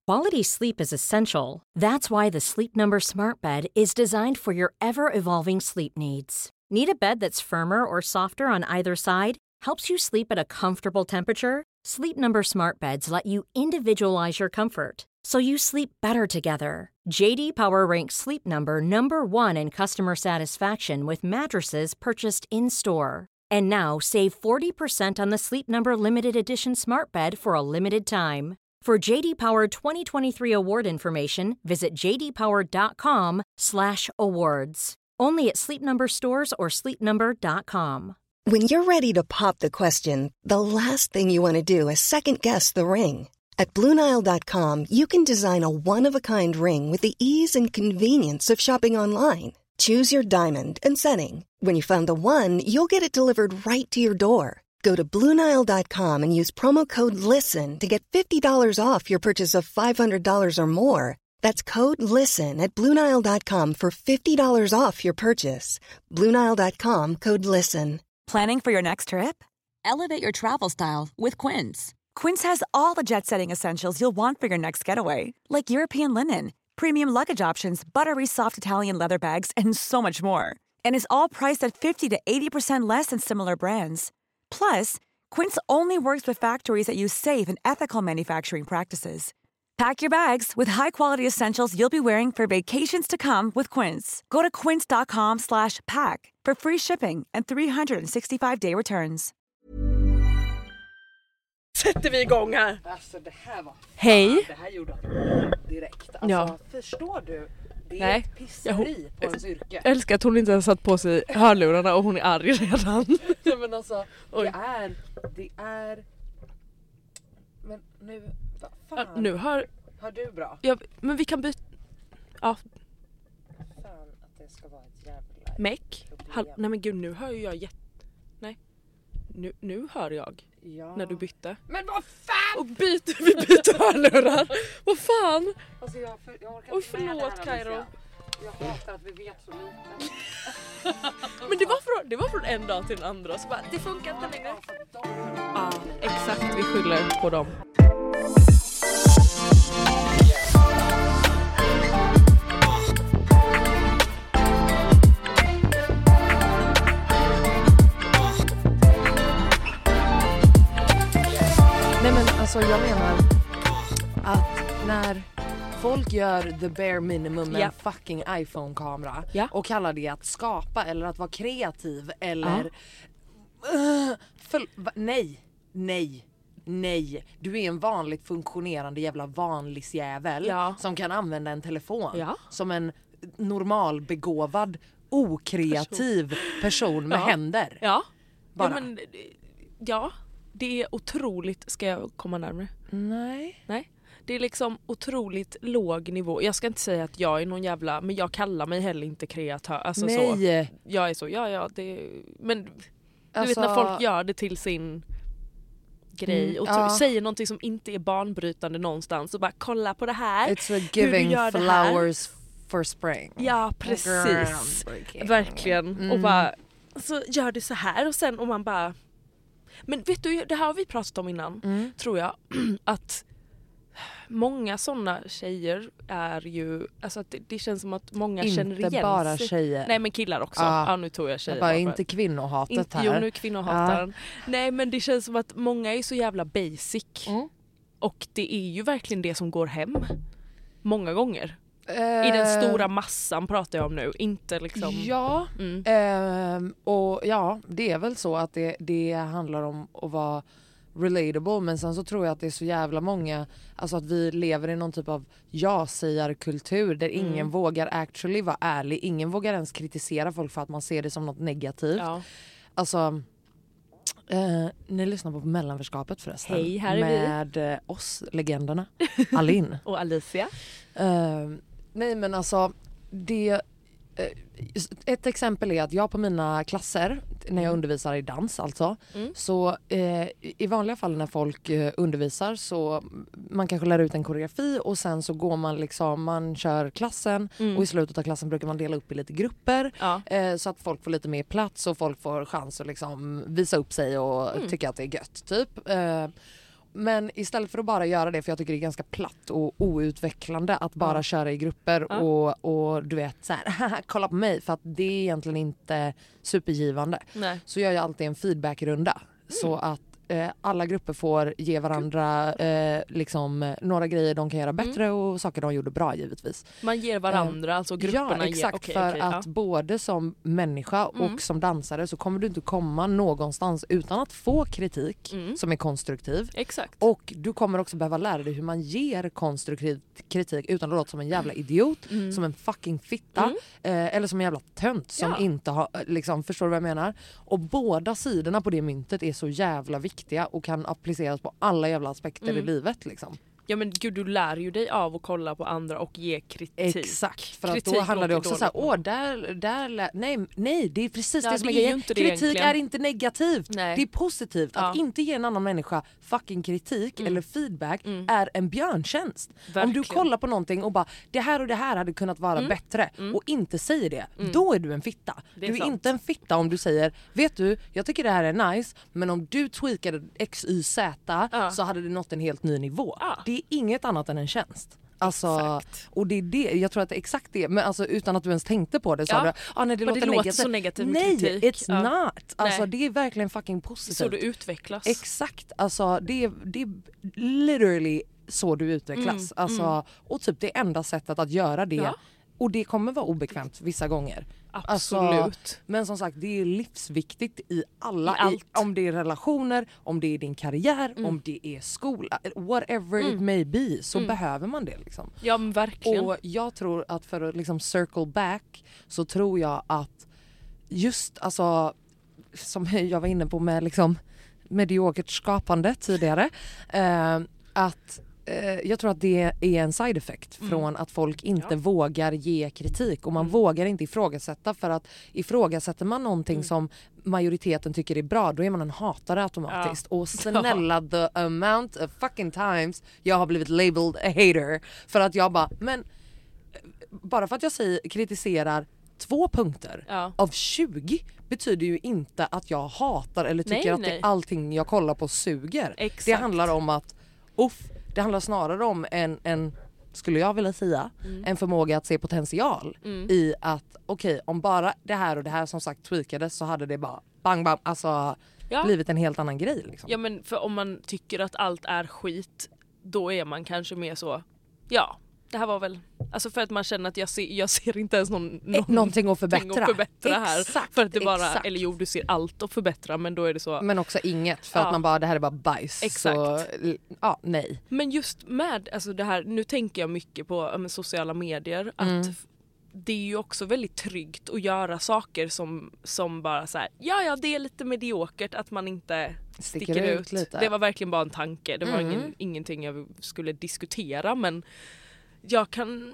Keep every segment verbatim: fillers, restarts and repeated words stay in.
Quality sleep is essential. That's why the Sleep Number Smart Bed is designed for your ever-evolving sleep needs. Need a bed that's firmer or softer on either side? Helps you sleep at a comfortable temperature? Sleep Number Smart Beds let you individualize your comfort, so you sleep better together. J D Power ranks Sleep Number number one in customer satisfaction with mattresses purchased in-store. And now, save forty percent on the Sleep Number Limited Edition Smart Bed for a limited time. For J D Power twenty twenty-three award information, visit jdpower.com slash awards. Only at Sleep Number stores or sleep number dot com. When you're ready to pop the question, the last thing you want to do is second-guess the ring. At Blue Nile dot com, you can design a one-of-a-kind ring with the ease and convenience of shopping online. Choose your diamond and setting. When you find the one, you'll get it delivered right to your door. Go to Blue Nile dot com and use promo code LISTEN to get fifty dollars off your purchase of five hundred dollars or more. That's code LISTEN at Blue Nile dot com for fifty dollars off your purchase. Blue Nile dot com, code LISTEN. Planning for your next trip? Elevate your travel style with Quince. Quince has all the jet-setting essentials you'll want for your next getaway, like European linen, premium luggage options, buttery soft Italian leather bags, and so much more. And is all priced at fifty to eighty percent less than similar brands. Plus, Quince only works with factories that use safe and ethical manufacturing practices. Pack your bags with high-quality essentials you'll be wearing for vacations to come with Quince. Go to quince.com slash pack for free shipping and three sixty-five day returns. Sätter vi igång här. Alltså det här var... Hej. Det här gjorde han direkt. Alltså, Ja. Förstår du? Det är Nej. ett pisseri på ens yrke. Jag älskar att hon inte har satt på sig hörlurarna och hon är arg redan. Nej, men alltså, Oj. det är... Det är... Men nu... Vad fan? Ja, nu har... Har du bra? Ja, men vi kan byta... Ja, Fan att det ska vara ett jävla... meck. Hall... Nej men gud, nu hör ju jag jätte... Nej. Nu, nu hör jag. Ja. När du bytte. Men vad fan! Och byter, vi byter hörlurar. Vad fan? Alltså jag, för, jag orkar Oj, inte med förlåt, det här, Kairo. Alicia. Jag hatar att vi vet så lite. Men det var, från, det var från en dag till den andra. Så bara, det funkar inte längre. Ja, exakt. Vi skyller på dem. Nej men alltså jag menar att när folk gör the bare minimum med Ja. en fucking iPhone-kamera Ja. och kallar det att skapa eller att vara kreativ eller uh, för, va, nej, nej, nej. Du är en vanligt funktionerande jävla vanlisjävel Ja. som kan använda en telefon Ja. som en normalbegåvad okreativ person, person med Ja. händer. Ja. Bara. Ja, men, ja, det är otroligt. Ska jag komma närmare? Nej. Nej. Det är liksom otroligt låg nivå. Jag ska inte säga att jag är någon jävla... Men jag kallar mig heller inte kreatör. Alltså Nej. Så, jag är så, ja ja. Det, men du Alltså- vet när folk gör det till sin grej. Mm, och ja. säger någonting som inte är banbrytande någonstans. Och bara kolla på det här. It's a hur du giving gör det här. flowers for spring. Ja, precis. Groundbreaking. Verkligen. Mm. Och bara, så gör det så här. Och sen om man bara... Men vet du, det här har vi pratat om innan. Mm. Tror jag. Att många sådana tjejer är ju... Alltså att det, det känns som att många Inte känner igen bara sig. tjejer. Nej, men killar också. Ja. Ja, nu tog jag tjejer. Jag bara, bara. inte kvinnohatet Inte, här. jo, nu är kvinnohataren. Nej, men det känns som att många är så jävla basic. Mm. Och det är ju verkligen det som går hem. Många gånger. Eh, I den stora massan pratar jag om nu. Inte liksom... Ja, Mm. ehm, och ja, det är väl så att det, det handlar om att vara relatable, men sen så tror jag att det är så jävla många, alltså att vi lever i någon typ av ja-sägarkultur där ingen Mm. vågar actually vara ärlig, ingen vågar ens kritisera folk för att man ser det som något negativt. Ja. Alltså, eh, ni lyssnar på Mellanförskapet förresten. Hej, här är vi. med eh, oss, legenderna. Alin. Och Alicia. Eh, nej men alltså, det, eh, ett exempel är att jag på mina klasser, när jag undervisar i dans alltså, Mm. så eh, i vanliga fall när folk eh, undervisar så man kanske lär ut en koreografi och sen så går man liksom, man kör klassen Mm. och i slutet av klassen brukar man dela upp i lite grupper. Ja. Eh, så att folk får lite mer plats och folk får chans att liksom visa upp sig och Mm. tycka att det är gött typ. Eh, men istället för att bara göra det, för jag tycker det är ganska platt och outvecklande att bara ja. köra i grupper ja. och, och du vet så här, kolla på mig, för att det är egentligen inte supergivande. Nej. Så gör jag alltid en feedbackrunda mm. så att eh, alla grupper får ge varandra eh, liksom, några grejer de kan göra bättre mm. och saker de gjorde bra givetvis. Man ger varandra, eh, alltså grupperna ja, exakt, ger. Okay, för okay, att ja. både som människa och mm. som dansare så kommer du inte komma någonstans utan att få kritik mm. som är konstruktiv. Exakt. Och du kommer också behöva lära dig hur man ger konstruktiv kritik utan att låta som en jävla idiot, mm. som en fucking fitta mm. eh, eller som en jävla tönt som ja. inte har, liksom, förstår du vad jag menar? Och båda sidorna på det myntet är så jävla viktiga och kan appliceras på alla jävla aspekter mm. i livet liksom. Ja men gud, du lär ju dig av att kolla på andra och ge kritik. Exakt, för att då handlar det också så här, åh där, där lä- nej, nej, det är precis ja, det som det är grejen. Kritik egentligen. Är inte negativt, nej. Det är positivt. Ja. Att inte ge en annan människa fucking kritik mm. eller feedback mm. är en björntjänst. Verkligen. Om du kollar på någonting och bara, det här och det här hade kunnat vara mm. bättre mm. och inte säger det, mm. då är du en fitta. Är du är sant. Inte en fitta om du säger, vet du, jag tycker det här är nice, men om du tweakade X, Y, Z ja. så hade det nått en helt ny nivå. Ja. Det är inget annat än en tjänst. Alltså, och det är det, jag tror att det är exakt det, men alltså utan att du ens tänkte på det så ja. du, ah, nej, det, låter, det låter så negativt med nej, kritik. It's ja. not. Alltså nej. Det är verkligen fucking positivt. Så du utvecklas. Exakt, alltså det är, det är literally så du utvecklas. Mm, alltså, mm. och typ det enda sättet att göra det ja. och det kommer vara obekvämt vissa gånger. Absolut. Alltså, men som sagt, det är livsviktigt i alla, I allt. I, om det är relationer, om det är din karriär, mm. om det är skola, whatever mm. it may be, så mm. behöver man det liksom. Ja men verkligen. Och jag tror att för att liksom circle back så tror jag att just alltså som jag var inne på med liksom mediokert skapande tidigare eh, att jag tror att det är en side effect mm. från att folk inte ja. vågar ge kritik och man mm. vågar inte ifrågasätta, för att ifrågasätter man någonting mm. som majoriteten tycker är bra, då är man en hatare automatiskt. Ja. Och snälla the amount of fucking times jag har blivit labeled a hater för att jag bara, men bara för att jag säger kritiserar två punkter ja. av tjugo betyder ju inte att jag hatar eller tycker nej, att nej. Det, allting jag kollar på suger. Exakt. Det handlar om att uff, det handlar snarare om en, en skulle jag vilja säga, mm. en förmåga att se potential mm. i att okej, okay, om bara det här och det här som sagt tweakades så hade det bara bang bang, alltså ja. blivit en helt annan grej liksom. Ja men för om man tycker att allt är skit, då är man kanske mer så, ja, det här var väl, alltså för att man känner att jag ser, jag ser inte ens någon, någon någonting att förbättra, att förbättra här. Exakt, för att det bara, exakt. eller jo du ser allt att förbättra, men då är det så. Men också inget, för ja. att man bara, det här är bara bajs. Exakt. Så, ja, nej. Men just med, alltså det här, nu tänker jag mycket på äh, sociala medier, mm. att det är ju också väldigt tryggt att göra saker som, som bara så här, ja ja det är lite mediokert att man inte sticker, sticker ut. ut. Lite. Det var verkligen bara en tanke, det var mm. ingen, ingenting jag skulle diskutera, men jag kan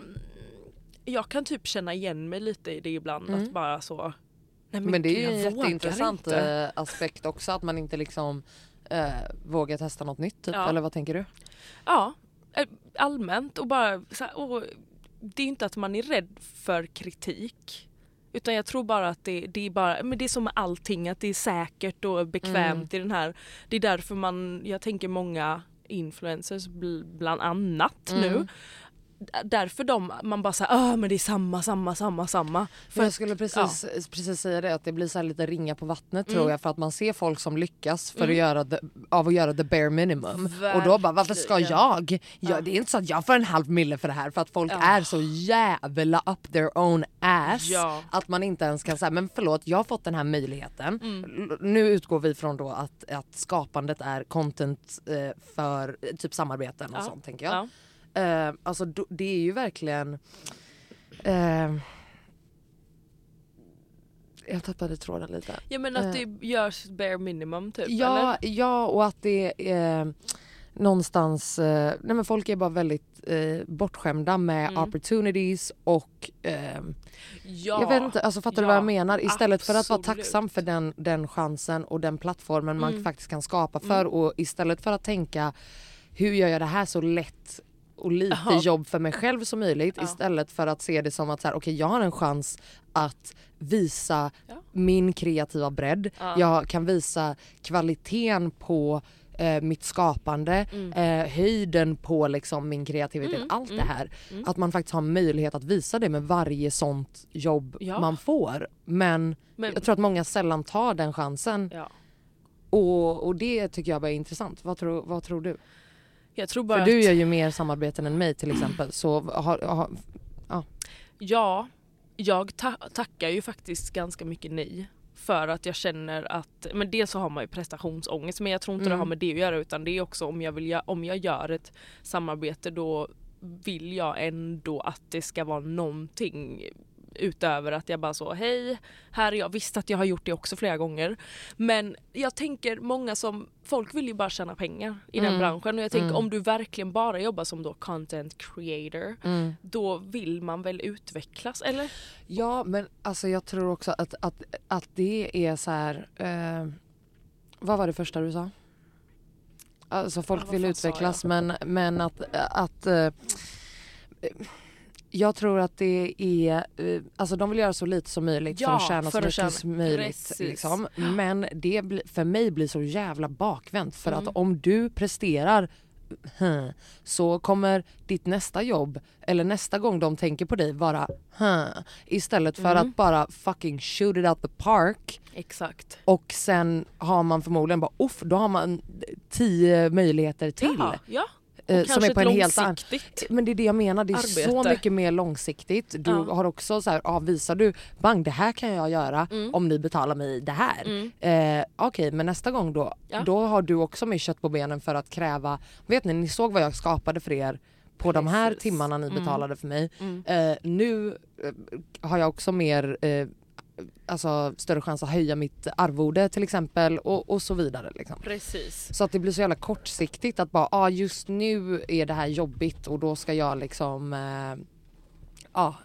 jag kan typ känna igen mig lite i det ibland mm. att bara så nej, men, men det är ju en jätteintressant inte. aspekt också att man inte liksom äh, vågar testa något nytt typ, ja. eller vad tänker du? Ja, allmänt och bara så här, och det är inte att man är rädd för kritik, utan jag tror bara att det, det är bara, men det är som med allting, att det är säkert och bekvämt mm. i den här, det är därför man, jag tänker många influencers bland annat mm. nu, därför de, man bara säger ah men det är samma, samma, samma, samma. För jag skulle precis, ja. precis säga det, att det blir så här lite ringa på vattnet mm. tror jag, för att man ser folk som lyckas för mm. att göra the, av att göra the bare minimum. Verkligen. Och då bara, varför ska jag? Ja, ja. Det är inte så att jag får en halv mille för det här, för att folk ja. är så jävla up their own ass ja. att man inte ens kan säga, men förlåt, jag har fått den här möjligheten. Mm. Nu utgår vi från då att, att skapandet är content eh, för typ samarbeten och ja. sånt, tänker jag. Ja. Uh, alltså do, det är ju verkligen uh, jag tappade tråden lite. Ja men att uh, det görs bare minimum typ, ja, eller? Ja, och att det är uh, någonstans uh, nej men folk är bara väldigt uh, bortskämda med mm. opportunities och uh, ja. jag vet inte, alltså fattar ja, du vad jag menar? Istället absolut. för att vara tacksam för den, den chansen och den plattformen mm. man faktiskt kan skapa för mm. och istället för att tänka hur gör jag det här så lätt och lite Aha. jobb för mig själv som möjligt, ja. istället för att se det som att så här, okej, jag har en chans att visa ja. min kreativa bredd. Ja. Jag kan visa kvaliteten på eh, mitt skapande, Mm. eh, höjden på liksom min kreativitet, Mm, allt mm, det här. mm. Att man faktiskt har möjlighet att visa det med varje sånt jobb Ja. man får. Men, Men, jag tror att många sällan tar den chansen. ja. Och, och det tycker jag bara är intressant. Vad tror, vad tror du? Jag tror bara För du att, gör ju mer samarbeten än mig till exempel. Så har, har, ja, jag ta- tackar ju faktiskt ganska mycket nej. För att jag känner att, men dels så har man ju prestationsångest, men jag tror inte Mm. det har med det att göra, utan det är också om jag, vill, gö- om jag gör ett samarbete, då vill jag ändå att det ska vara någonting utöver att jag bara så, hej, här är jag. Visst att jag har gjort det också flera gånger, men jag tänker många som, folk vill ju bara tjäna pengar i Mm. den branschen, och jag tänker Mm. om du verkligen bara jobbar som då content creator, mm. då vill man väl utvecklas, eller? Ja, men alltså jag tror också att, att, att det är så här... Eh, vad var det första du sa? Alltså folk Ja, vad vill fan sa utvecklas, men, men att... att eh, jag tror att det är... Eh, alltså de vill göra så lite som möjligt Ja, för att tjäna så för att mycket tjäna- som möjligt. Precis. Liksom. Men det bli, för mig blir så jävla bakvänt. För Mm. att om du presterar... Hmm, så kommer ditt nästa jobb eller nästa gång de tänker på dig vara hmm, istället för Mm. att bara fucking shoot it out the park, Exakt. och sen har man förmodligen bara uff, då har man tio möjligheter till. Ja, ja. eh, Och som kanske är på en ett helt annan. långsiktigt. Men det är det jag menar, det är så arbete. mycket mer långsiktigt. Du Ja. har också så här, ja, visar du bang, det här kan jag göra Mm. om ni betalar mig det här. Mm. Eh, Okej, men nästa gång då, Ja. då har du också mer kött på benen för att kräva, vet ni, ni såg vad jag skapade för er på de här Precis. timmarna ni Mm. betalade för mig. Mm. Eh, nu eh, har jag också mer eh, alltså, större chans att höja mitt arvode till exempel, och, och så vidare liksom. Precis. Så att det blir så jävla kortsiktigt att bara, ah, just nu är det här jobbigt och då ska jag liksom, ja, eh, ah,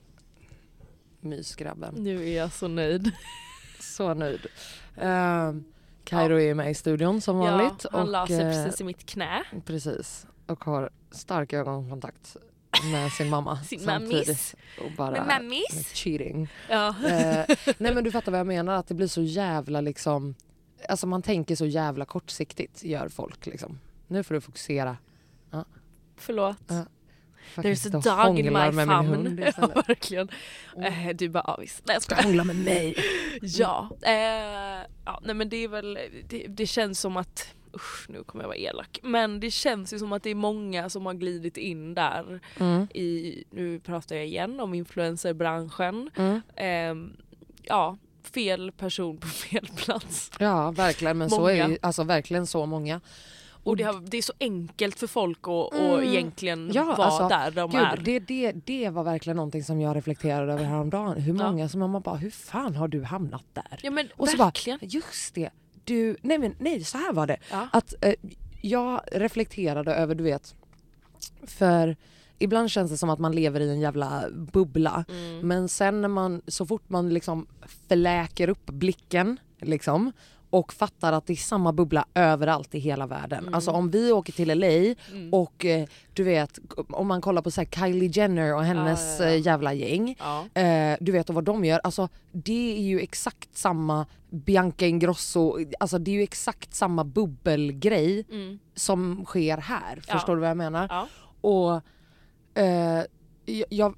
mysgrabben. Nu är jag så nöjd. Så nöjd. Uh, Kairo är med i studion som vanligt. Ja, han la sig eh, precis i mitt knä. Precis. Och har stark ögonkontakt med sin mamma. Sin samtidigt. mammis. Och bara Med mammis. cheating. Ja. Eh, nej men du fattar vad jag menar, att det blir så jävla liksom, alltså man tänker så jävla kortsiktigt, gör folk liksom. Nu får du fokusera. Förlåt. Ja. There's a Faktiskt, dog in hånglar my med min famn. hund Ja, istället. verkligen. Mm. Eh, du bara, ja visst. Nej, jag skojar. Hångla med mig. Ja. Eh, ja, nej men det är väl, det, det känns som att, usch, nu kommer jag vara elak, men det känns ju som att det är många som har glidit in där Mm. i, nu pratar jag igen om influencerbranschen. Mm. Eh, ja, fel person på fel plats. Ja, verkligen, men så Många. är det, alltså verkligen så många. Och det, har, det är så enkelt för folk att och Mm. egentligen Ja, vara alltså, där de Gud, är. det, det, det var verkligen någonting som jag reflekterade över häromdagen. Hur Ja. många som man bara, hur fan har du hamnat där? Ja men Och så bara, verkligen. just det, du, nej men nej, så här var det. Ja. Att eh, jag reflekterade över, du vet, för ibland känns det som att man lever i en jävla bubbla. Mm. Men sen när man, så fort man liksom fläker upp blicken liksom, och fattar att det är samma bubbla överallt i hela världen. Mm. Alltså om vi åker till L A Mm. och eh, du vet, om man kollar på så här Kylie Jenner och hennes Ja, ja, ja. eh, jävla gäng. Ja. Eh, du vet och vad de gör, alltså det är ju exakt samma Bianca Ingrosso, alltså det är ju exakt samma bubbelgrej Mm. som sker här. Ja. Förstår du vad jag menar? Ja. Och eh, jag... jag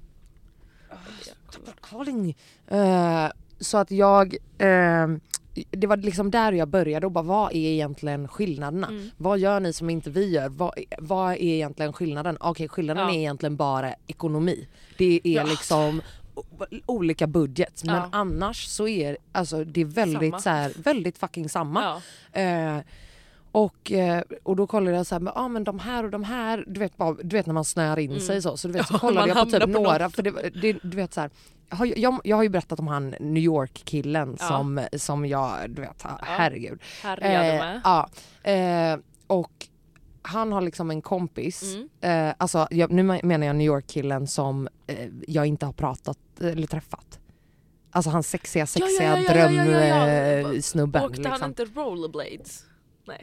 calling. Eh, så att jag... Eh, det var liksom där jag började och bara, vad är egentligen skillnaderna? Mm. Vad gör ni som inte vi gör? Vad, vad är egentligen skillnaden? Okej, skillnaden Ja. är egentligen bara ekonomi. Det är Ja. liksom o- olika budget. Men Ja. annars så är alltså, det är väldigt, Samma. så här, väldigt fucking samma. Ja. Eh, och, eh, och då kollade jag så här, men, ah, men de här och de här, du vet, bara, du vet när man snör in Mm. sig så, så du vet, så Ja, kollade man jag på hamnar typ på några, något. för det, det, du vet så här, jag, har ju- jag, jag har ju berättat om han New York-killen Ja. som, som jag, du vet, herregud. Här är jag Eh, med. ja, eh, och han har liksom en kompis, Mm. eh, alltså jag, nu menar jag New York-killen som eh, jag inte har pratat eller träffat. Alltså han sexiga, sexiga ja, ja, ja, ja, ja, ja. drömsnubben. Åkte liksom. han inte rollerblades? Nej.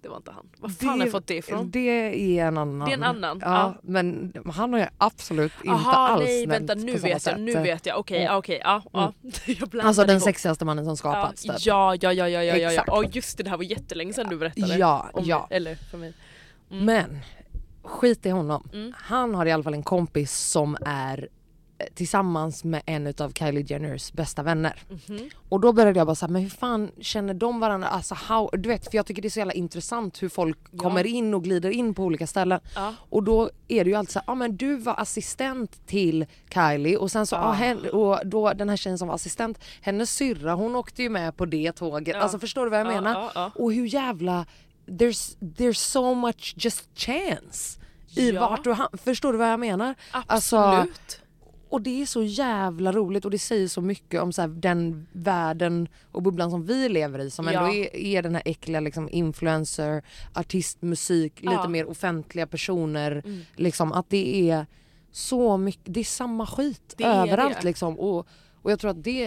det var inte han. Vad fan har jag fått det ifrån? Det är en annan. Det är en annan. Ja, ja. Men han har jag absolut inte Aha, alls nej, nämnt vänta, nu på samma vet jag, sätt. nu vet jag. Okej, Ja. okej, ja, ja. Jag blandade Alltså den ihop. sexigaste mannen som skapats. Ja, typ. ja, ja, ja, ja, ja, ja. Exakt. Ja, just det, det här var jättelänge sedan du berättade. Ja, om ja. mig, eller för mig. Mm. Men skit i honom. Mm. Han har i alla fall en kompis som är tillsammans med en av Kylie Jenners bästa vänner. Mm-hmm. Och då började jag bara säga, men hur fan känner de varandra? Alltså how, du vet, för jag tycker det är så jävla intressant hur folk Ja. kommer in och glider in på olika ställen. Ja. Och då är det ju alltid så här, ja men du var assistent till Kylie och sen så, Ja. ja, hen, och då den här tjejen som var assistent, hennes syrra, hon åkte ju med på det tåget. Ja. Alltså förstår du vad jag Ja, menar? ja, ja. Och hur jävla, there's, there's so much just chance i Ja. vart du ham- förstår du vad jag menar? Alltså, Absolut. och det är så jävla roligt och det säger så mycket om så här, den världen och bubblan som vi lever i som Ja. ändå är, är den här äckliga liksom, influencer, artist, musik, Ja. lite mer offentliga personer. Mm. Liksom, att det är så mycket, det är samma skit Det är överallt det. liksom. Och, och jag tror att det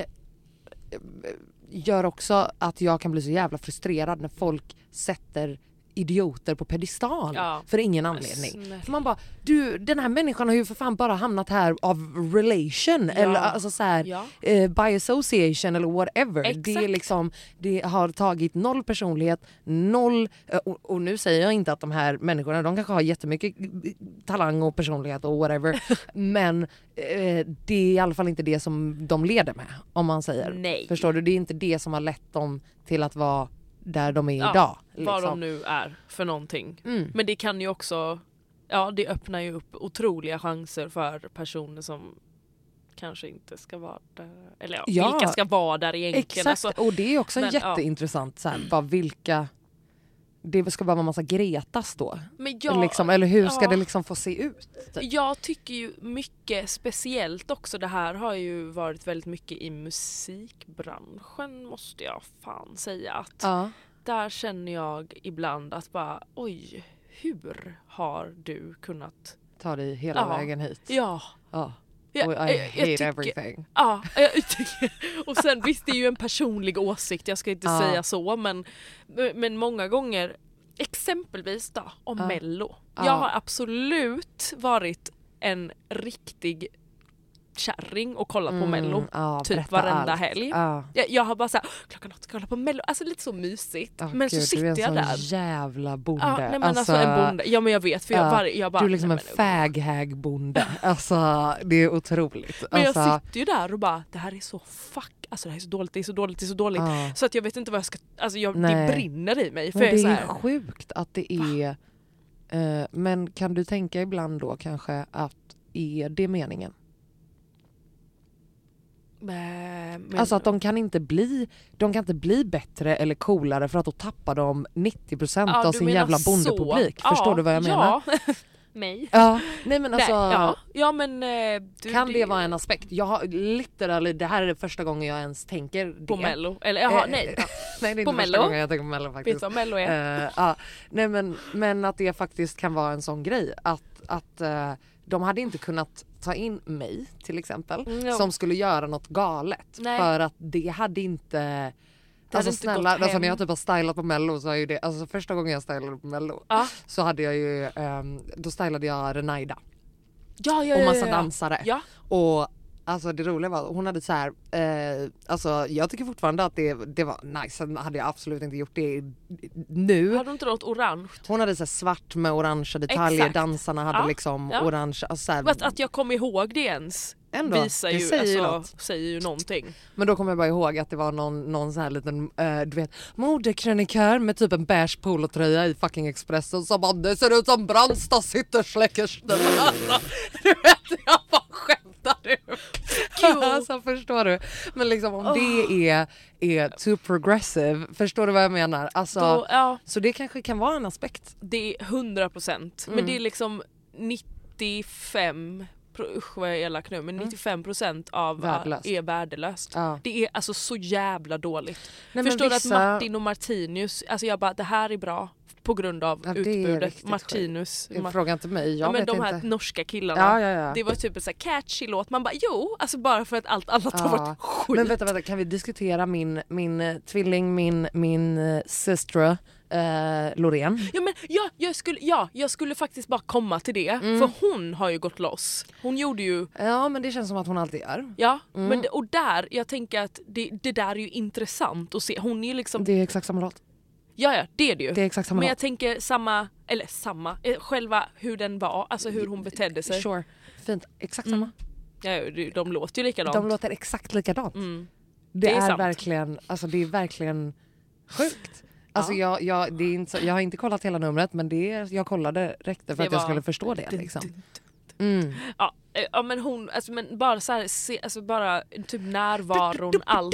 gör också att jag kan bli så jävla frustrerad när folk sätter idioter på pedestal Ja. för ingen Men anledning. snälla. För man bara, du, den här människan har ju för fan bara hamnat här av relation eller alltså så här, Ja. eh, by association eller whatever. Exakt. Det är liksom, det har tagit noll personlighet, noll, eh, och, och nu säger jag inte att de här människorna, de kanske har jättemycket talang och personlighet och whatever, men eh, det är i alla fall inte det som de leder med, om man säger. Nej. Förstår du? Det är inte det som har lett dem till att vara där de är Ja, idag. Vad liksom. de nu är för någonting. Mm. Men det kan ju också, ja det öppnar ju upp otroliga chanser för personer som kanske inte ska vara där. Eller ja, Ja. vilka ska vara där egentligen. Exakt, Alltså, och det är också men, ja. jätteintressant så här, bara vilka, det ska vara en massa Gretas då. men jag, liksom, eller hur ska ja. det liksom få se ut? Typ? Jag tycker ju mycket speciellt också, det här har ju varit väldigt mycket i musikbranschen måste jag fan säga att Ja. där känner jag ibland att bara oj, hur har du kunnat Ta dig hela Ja. vägen hit. ja Ja. Ja, Och I jag- jag hate tycker- everything. Ja, jag tycker, och sen visst det är ju en personlig åsikt, jag ska inte Ja. säga så, men, men många gånger, exempelvis då, om Ja. Mello. Ja. Jag har absolut varit en riktig kärring och kollat på Mello ja, typ berätta varenda allt. helg. Ja. Jag, jag har bara såhär, klockan åtta, kolla på Mello, alltså lite så mysigt. Oh, men så Gud, sitter du är en jag sån där. jävla bonde. Ja, nej, men alltså, en bonde. Ja men jag vet, för jag, Ja, var, jag bara... du är liksom nej, en men- fag-hag-bonde. Alltså, det är otroligt. Men alltså, jag sitter ju där och bara, det här är så fuck, alltså det här är så dåligt, det är så dåligt, det är så dåligt. ja. Så att jag vet inte vad jag ska, alltså jag, det Nej. brinner i mig. För Men jag är det så är här, sjukt att det är... Eh, men kan du tänka ibland då kanske att är det meningen? men, men, Alltså att de kan inte bli de kan inte bli bättre eller coolare för att då tappar de nittio procent ja, av du sin menar jävla så. bondepublik. Ja, Förstår du vad jag menar? Ja, mig. Ja, nej men alltså... Nej, ja. ja men... eh, Du, Kan det vara en aspekt? Jag har literally, det här är det första gången jag ens tänker det. På Mello? Eller jaha, Eh, nej. nej, det är på inte första Mello? gången jag tänker på Mello faktiskt. Vet du vad Mello är? Eh, ja. Nej men, men att det faktiskt kan vara en sån grej att, att uh, de hade inte kunnat ta in mig till exempel Mm, ja. som skulle göra något galet Nej. för att det hade inte Det hade alltså inte snälla, gått alltså hem. när jag typ har stylat på Mello så är ju det, alltså första gången jag stylade på Mello Ja. så hade jag ju, um, då stylade jag Renaida Ja, ja, och ja, massa ja, ja. dansare. Ja. Och alltså det roliga var hon hade så här, eh, alltså jag tycker fortfarande att det, det var nice, sen hade jag absolut inte gjort det nu. Har du inte något orange? Hon hade så här svart med orangea detaljer, Exakt. dansarna hade Ja, liksom ja. orange, alltså så här, Att, att jag kom ihåg det ens ändå, visar det ju, säger ju alltså, något. säger ju någonting. Men då kommer jag bara ihåg att det var någon, någon så här liten, eh, du vet, modekrönikör med typ en beige polotröja i fucking Expressen som bara, det ser ut som Brandsta sitter släckers. Alltså, du vet, jag bara skämtar du. Alltså förstår du? Men liksom om det är, är too progressive, förstår du vad jag menar? Alltså, Då, ja, så det kanske kan vara en aspekt. det är hundra procent. Mm. Men det är liksom nittiofem, usch vad jag är elak nu, men nittiofem procent av Värdelöst. är värdelöst. Ja. Det är alltså så jävla dåligt. Nej, men Förstår du vissa- att Martin och Martinus, alltså jag bara, det här är bra på grund av Ja, det är utbudet. riktigt Martinus. Jag Ma- frågar inte mig, jag ja, men vet de här inte. norska killarna. Ja, ja, ja. Det var typ en så här catchy låt. Man bara, jo, alltså bara för att allt annat har Ja. varit skit. Men vänta, vänta, kan vi diskutera min, min eh, tvilling, min, min uh, systra eh, Loreen. Ja, men ja, jag skulle, ja, jag skulle faktiskt bara komma till det. Mm. För hon har ju gått loss. Hon gjorde ju... Ja, men det känns som att hon alltid gör. Ja, Mm. men det, och där, jag tänker att det, det där är ju intressant att se. Hon är ju liksom... Det är exakt samma låt. Ja, ja, det är det ju. Det är exakt samma men jag låt. tänker samma, eller samma, eh, själva hur den var, alltså hur hon betedde sig. Sure, fint. Exakt Mm. samma. Ja, de, de låter ju likadant. De låter exakt likadant. Mm. Det, Det är är, sant. verkligen, alltså det är verkligen sjukt. Alltså jag, jag, det är inte så, jag har inte kollat hela numret, men det är, jag kollade räckte för Det att jag var- skulle förstå det. Dun, Liksom. dun, Mm. Ja, eh, ja men hon, alltså, men bara så här, se, alltså bara typ närvaron, allt.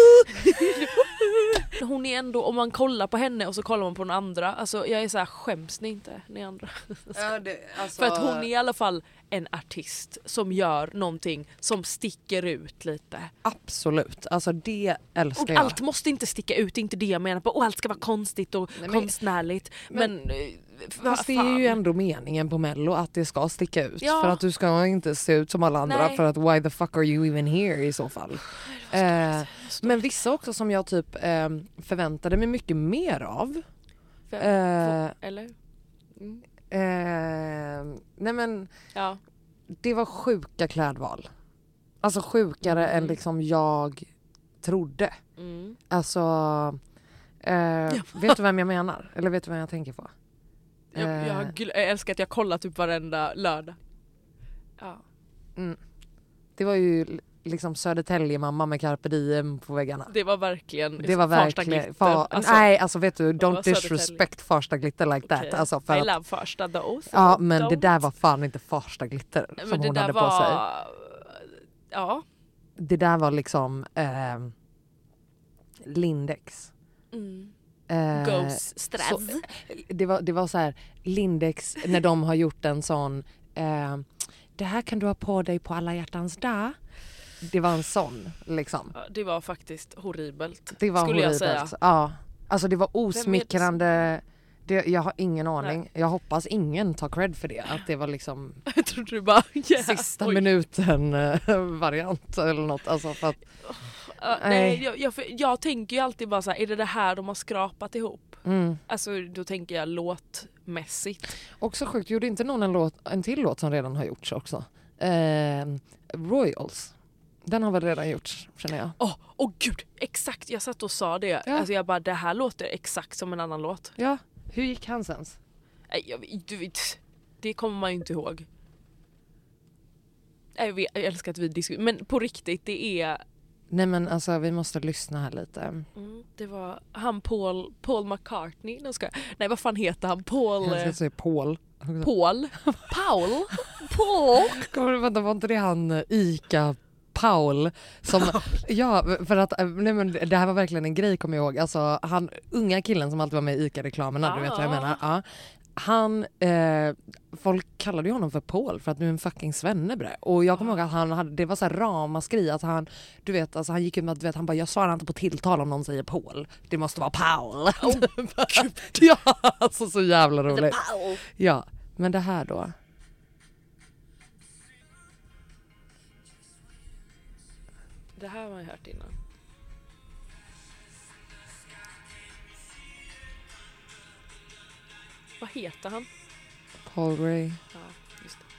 Hon är ändå, om man kollar på henne och så kollar man på den andra, alltså jag är så här, skäms ni inte, ni andra? Ja, det, alltså... För att hon är i alla fall en artist som gör någonting som sticker ut lite. Absolut, alltså det älskar Och jag. allt måste inte sticka ut, det är inte det jag menar på. Och allt ska vara konstigt och Nej, men- konstnärligt. Men, men eh, Fast det är ju ändå meningen på Mello att det ska sticka ut. Ja. För att du ska inte se ut som alla andra. Nej. För att why the fuck are you even here i så fall. Eh, men vissa också som jag typ eh, förväntade mig mycket mer av. Fem, Eh, två, eller? Mm. eh, nej men Ja. det var sjuka klädval. Alltså sjukare Mm. än liksom jag trodde. Mm. Alltså eh, vet du vem jag menar? Eller vet du vem jag tänker på? Jag, jag, Eh. har gl- jag älskar att jag kollar typ varenda lördag. Ja. Mm. Det var ju l- liksom Södertälje mamma med carpe diem på väggarna. Det var verkligen Det var Farsta verkligen glitter. fa- Alltså, nej alltså vet du, var don't Södertälje. disrespect Farsta glitter like that. okej. Alltså för I att, love Farsta though. so ja men don't. det där var fan inte Farsta glitter Nej, som men det hon där hade var... på sig. Ja. Det där var liksom eh, Lindex. Mm. Eh, Ghost stress. så, det, var, det var så här Lindex när de har gjort en sån eh, det här kan du ha på dig på alla hjärtans dag. Det var en sån liksom. Ja, det var faktiskt horribelt. Det var skulle horribelt. jag säga. Ja. Alltså det var Vem är det osmickrande. Det, jag har ingen aning. Jag hoppas ingen tar cred för det. Att det var liksom Jag trodde du bara yeah. sista Oj. minuten eh, variant eller något. Alltså för att, Ja, nej, jag, jag, för, jag tänker ju alltid bara så här, är det det här de har skrapat ihop? mm. Alltså då tänker jag låtmässigt. Också sjukt, gjorde inte någon en, låt, en till låt som redan har gjorts också? Eh, Royals. Den har väl redan gjorts, känner jag. Åh, oh, oh, gud, exakt, jag satt och sa det. Ja. Alltså jag bara, det här låter exakt som en annan låt. Ja, hur gick hans ens? Nej, jag, du vet, det kommer man ju inte ihåg. Jag, vet, jag älskar att vi diskuterar, men på riktigt, det är... Nej men alltså vi måste lyssna här lite. Mm, det var han Paul, Paul McCartney. Nu ska jag, nej, vad fan heter han? Paul... Jag ska säga Paul. Paul? Paul? Paul? Kommer du vänta, var inte det han eh, Ica Paul som, ja för att nej men det här var verkligen en grej kommer jag ihåg, alltså han unga killen som alltid var med i Ica-reklamerna, du vet vad jag menar, ja. Han, eh, folk kallade ju honom för Paul för att du är en fucking svennebre. Och jag kommer ihåg att han hade, det var så här ramaskri att han, du vet, alltså han gick ut med att, du vet, han bara, jag svarar inte på tilltal om någon säger Paul. Det måste vara Paul. Oh, ja, alltså så jävla roligt. Ja, men det här då. Det här har man ju hört innan. Vad heter han? Paul Gray. Ja, just det.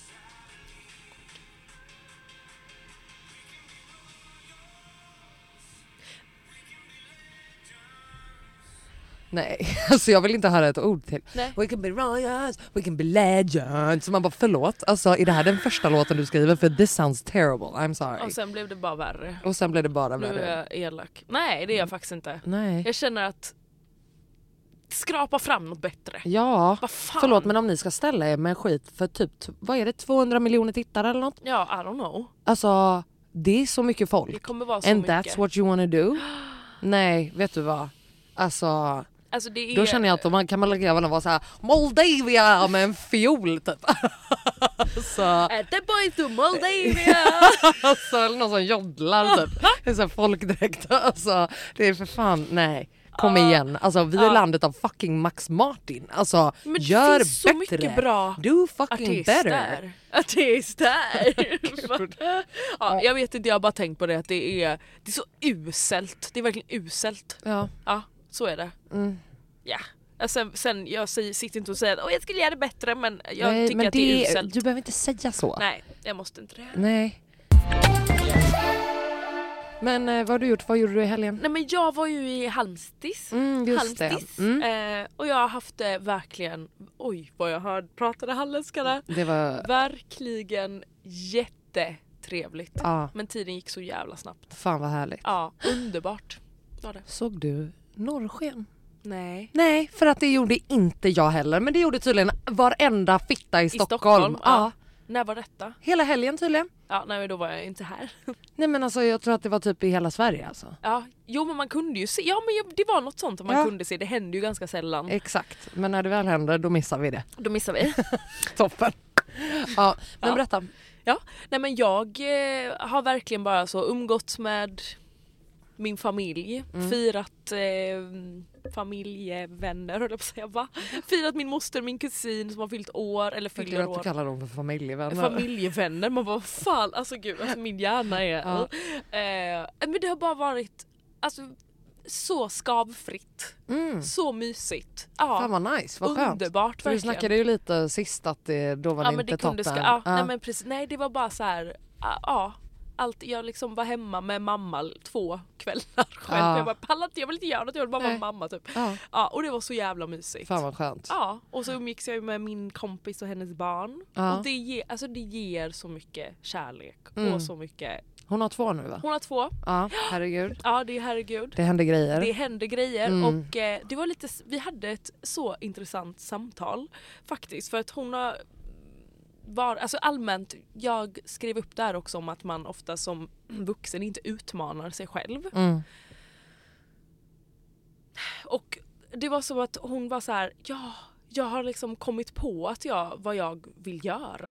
Nej, alltså jag vill inte höra ett ord till. Nej. We can be royals, we can be legends. Så man bara, förlåt, alltså är det här den första låten du skriver? För this sounds terrible, I'm sorry. Och sen blev det bara värre. Och sen blev det bara Nu är värre. jag elak. Nej, det är jag faktiskt inte. Nej. Jag känner att skrapa fram något bättre. Ja, Vad fan? förlåt men om ni ska ställa er med skit för typ, vad är det, tvåhundra miljoner tittare eller något? Ja, I don't know. Alltså, det är så mycket Det folk. kommer vara så And mycket. that's what you wanna do? Nej, vet du vad? Alltså, Alltså det är... då känner jag att man kan man lägga även vara så här Moldavia med en fiol typ. Så, At the boys to Moldavia! alltså, eller någon som joddlar typ. Det är så här folkdräkt. Alltså, det är för fan, nej. Kom Ja. igen, alltså vi är Ja. landet av fucking Max Martin. Alltså Men det gör finns bättre. så mycket bra Do fucking better. Artister. Artister. Ja, jag vet inte, jag har bara tänkt på det att det är, det är så uselt. Det är verkligen uselt. Ja. Ja, så är det. Mm. ja. Sen, sen jag sitter inte och säger att jag skulle göra det bättre, men jag Nej, tycker men att det, det är uselt. Du behöver inte säga så. Nej, jag måste inte det. Nej. Men eh, vad har du gjort? Vad gjorde du i helgen? Nej, men jag var ju i Halmstis. Mm, just Halmstis. det. Mm. Eh, och jag har haft det verkligen... Oj, vad jag hörde pratade halländska där. Det var... Verkligen jättetrevligt. Ja. Men tiden gick så jävla snabbt. Fan vad härligt. Ja, underbart var det. Såg du norrsken? Nej. Nej, för att det gjorde inte jag heller. Men det gjorde tydligen varenda fitta i, I Stockholm. Stockholm? Ja. Ja. När var detta? Hela helgen tydligen. Ja, nej, men då var jag inte här. Nej men alltså jag tror att det var typ i hela Sverige alltså. Ja, jo men man kunde ju se. Ja men jag, det var något sånt som man Ja. kunde se. Det hände ju ganska sällan. Exakt. Men när det väl händer då missar vi det. Då missar vi. Toppen. Ja, men Ja. berätta. Ja, nej men jag eh, har verkligen bara så umgåtts med min familj, Mm. firat eh, familjevänner, höll jag på att säga, va? Firat min moster, min kusin som har fyllt år, eller Jag fyller att du år. kallar dem för familjevänner. Familjevänner, man bara fan, alltså gud, alltså min hjärna är... Ja. Eh, men det har bara varit alltså, så skavfritt, Mm. så mysigt. Ja. Fan vad nice, vad skönt. Underbart För vi verkligen. snackade ju lite sist att det, då var Ja det men inte det kunde toppen. ska, ja, Ja. nej men precis, nej det var bara så här, ja, ja allt, jag liksom var hemma med mamma två kvällar själv. Ja. Jag bara pallar inte, jag vill inte göra något, jag vill bara vara Nej. mamma typ. Ja. Ja, och det var så jävla mysigt. Fan vad skönt. Ja, och så umgicks jag ju med min kompis och hennes barn. Ja. Och det ger, alltså det ger så mycket kärlek Mm. och så mycket. Hon har två nu va? Hon har två. Ja, herregud. Ja, det är herregud. Det händer grejer. Det hände grejer Mm. och eh, det var lite, vi hade ett så intressant samtal faktiskt, för att hon har var, alltså allmänt, jag skrev upp där också om att man ofta som vuxen inte utmanar sig själv. Mm. Och det var så att hon var så här, ja, jag har liksom kommit på att jag, vad jag vill göra.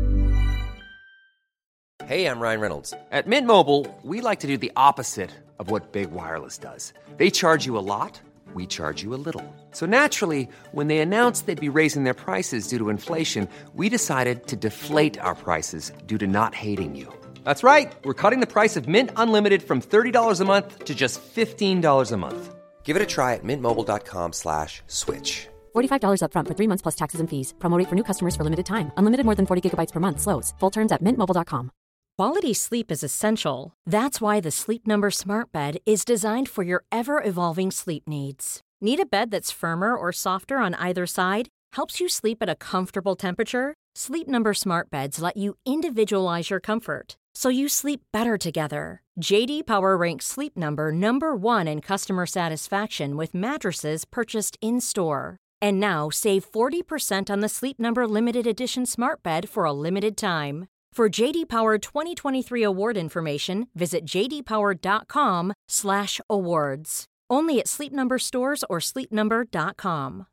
Hey, I'm Ryan Reynolds. At Mint Mobile, we like to do the opposite of what Big Wireless does. They charge you a lot, we charge you a little. So naturally, when they announced they'd be raising their prices due to inflation, we decided to deflate our prices due to not hating you. That's right. We're cutting the price of Mint Unlimited from thirty dollars a month to just fifteen dollars a month. Give it a try at mintmobile.com slash switch. forty-five dollars up front for three months plus taxes and fees. Promo rate for new customers for limited time. Unlimited more than forty gigabytes per month. Slows full terms at mint mobile dot com. Quality sleep is essential. That's why the Sleep Number Smart Bed is designed for your ever-evolving sleep needs. Need a bed that's firmer or softer on either side? Helps you sleep at a comfortable temperature? Sleep Number Smart Beds let you individualize your comfort, so you sleep better together. J D Power ranks Sleep Number number one in customer satisfaction with mattresses purchased in-store. And now save forty percent on the Sleep Number Limited Edition Smart Bed for a limited time. For J D Power twenty twenty-three award information, visit j d power dot com slash awards. Only at Sleep Number stores or sleep number dot com.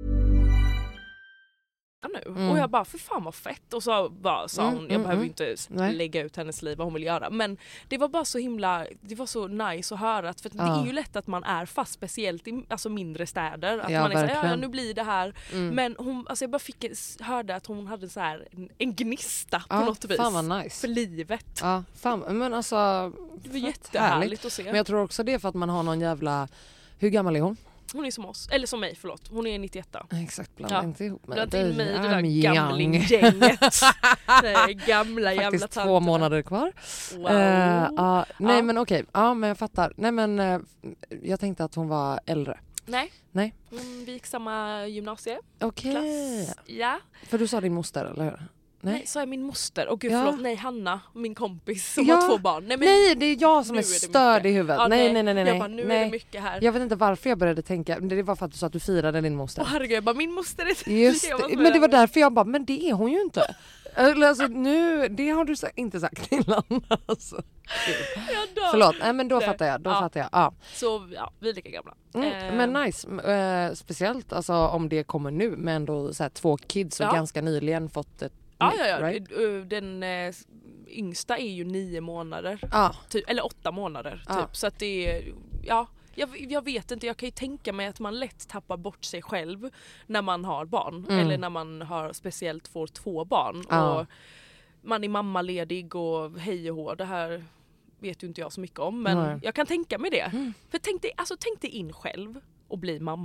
Nu. Mm. Och jag bara, för fan vad fett. Och så bara sa hon, Mm, jag mm, behöver mm. inte Nej. lägga ut hennes liv vad hon vill göra. Men det var bara så himla, det var så nice att höra. Att, för att Ja. det är ju lätt att man är fast, speciellt i alltså mindre städer. Att Ja, man är så här, ja, ja verkligen. nu blir det här. Mm. Men hon, alltså jag bara fick, hörde att hon hade så här en, en gnista på Ja, något vis. fan vad nice. För livet. Ja, fan, men alltså Det var fett jättehärligt härligt. att se. Men jag tror också det är för att man har någon jävla... Hur gammal är hon? Hon är som oss, eller som mig, förlåt. Hon är nittioett. Exakt, blanda Ja. inte ihop med Blanda in mig i det där I'm young. gamlinggänget. Det gamla jävla Faktiskt två tanterna. månader kvar. Wow. Eh, ja, nej Ja. men okej, ja men jag fattar. Nej men eh, jag tänkte att hon var äldre. Nej. Nej. Mm, vi gick samma gymnasie. Okej. Klass. Ja. För du sa din moster, eller hur? Nej, Nej. så är min moster. Och gud Ja. förlåt, nej Hanna, min kompis som Ja. har två barn. Nej, men Nej, det är jag som nu är är det störd mycket. i huvudet. Ja, nej, nej, nej, nej. Jag bara, nu nej. är det mycket här. Jag vet inte varför jag började tänka, men det var för att du sa att du firade din moster. Åh herregud, jag bara, min moster är... Just Jag var det. så Men det var jävla- därför jag bara, men det är hon ju inte. Eller alltså nu, det har du sa- inte sagt innan. Alltså. Jag dör. Förlåt, nej men då Nej. fattar jag. Då Ja. fattar jag. Ja. Så ja, vi är lika gamla. Mm, Eh, men nice. Eh, speciellt alltså, om det kommer nu med ändå så här, två kids och Ja. ganska nyligen fått ett Ja, nytt, ja, ja. right? Uh, Den eh, yngsta är ju nio månader. Ja. Typ, eller åtta månader typ. Ja. Så att det är, ja, jag, jag vet inte, jag kan ju tänka mig att man lätt tappar bort sig själv när man har barn. Mm. Eller när man har speciellt får två barn. Ja. Och man är mammaledig och hej och hå. Det här vet ju inte jag så mycket om. Men Nej. jag kan tänka mig det. Mm. För tänk dig, alltså, tänk dig in själv och bli mamma.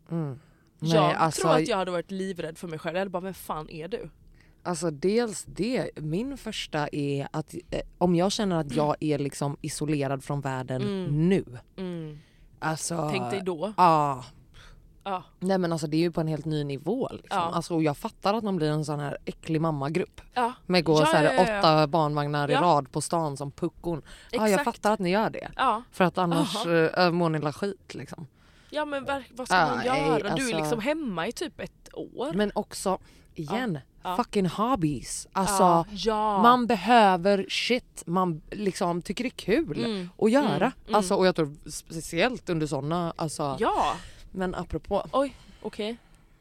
Mm. Jag Nej, alltså, tror att jag hade varit livrädd för mig själv. Eller bara, vem fan är du? Alltså dels det, min första är att eh, om jag känner att jag är liksom isolerad från världen Mm. nu. Mm. Alltså, Tänk dig då. Ja. Ja. Nej men alltså det är ju på en helt ny nivå liksom. Ja. Alltså, och jag fattar att man blir en sån här äcklig mammagrupp. Ja. Med går Ja, så här ja, ja, ja. åtta barnvagnar Ja. i rad på stan som puckon. Ja, jag Exakt. fattar att ni gör det. Ja. För att annars Aha. äh, mår ni la skit liksom. Ja men ver- vad ska Ah, man göra? nej, Du är alltså- liksom hemma i typ ett år. Men också, igen, Ja. fucking hobbies. Alltså ja. Ja. man behöver shit man liksom tycker det är kul Mm. att göra. Mm. Mm. Alltså, och jag tror speciellt under sådana, alltså, Ja. men apropå. Oj, okej.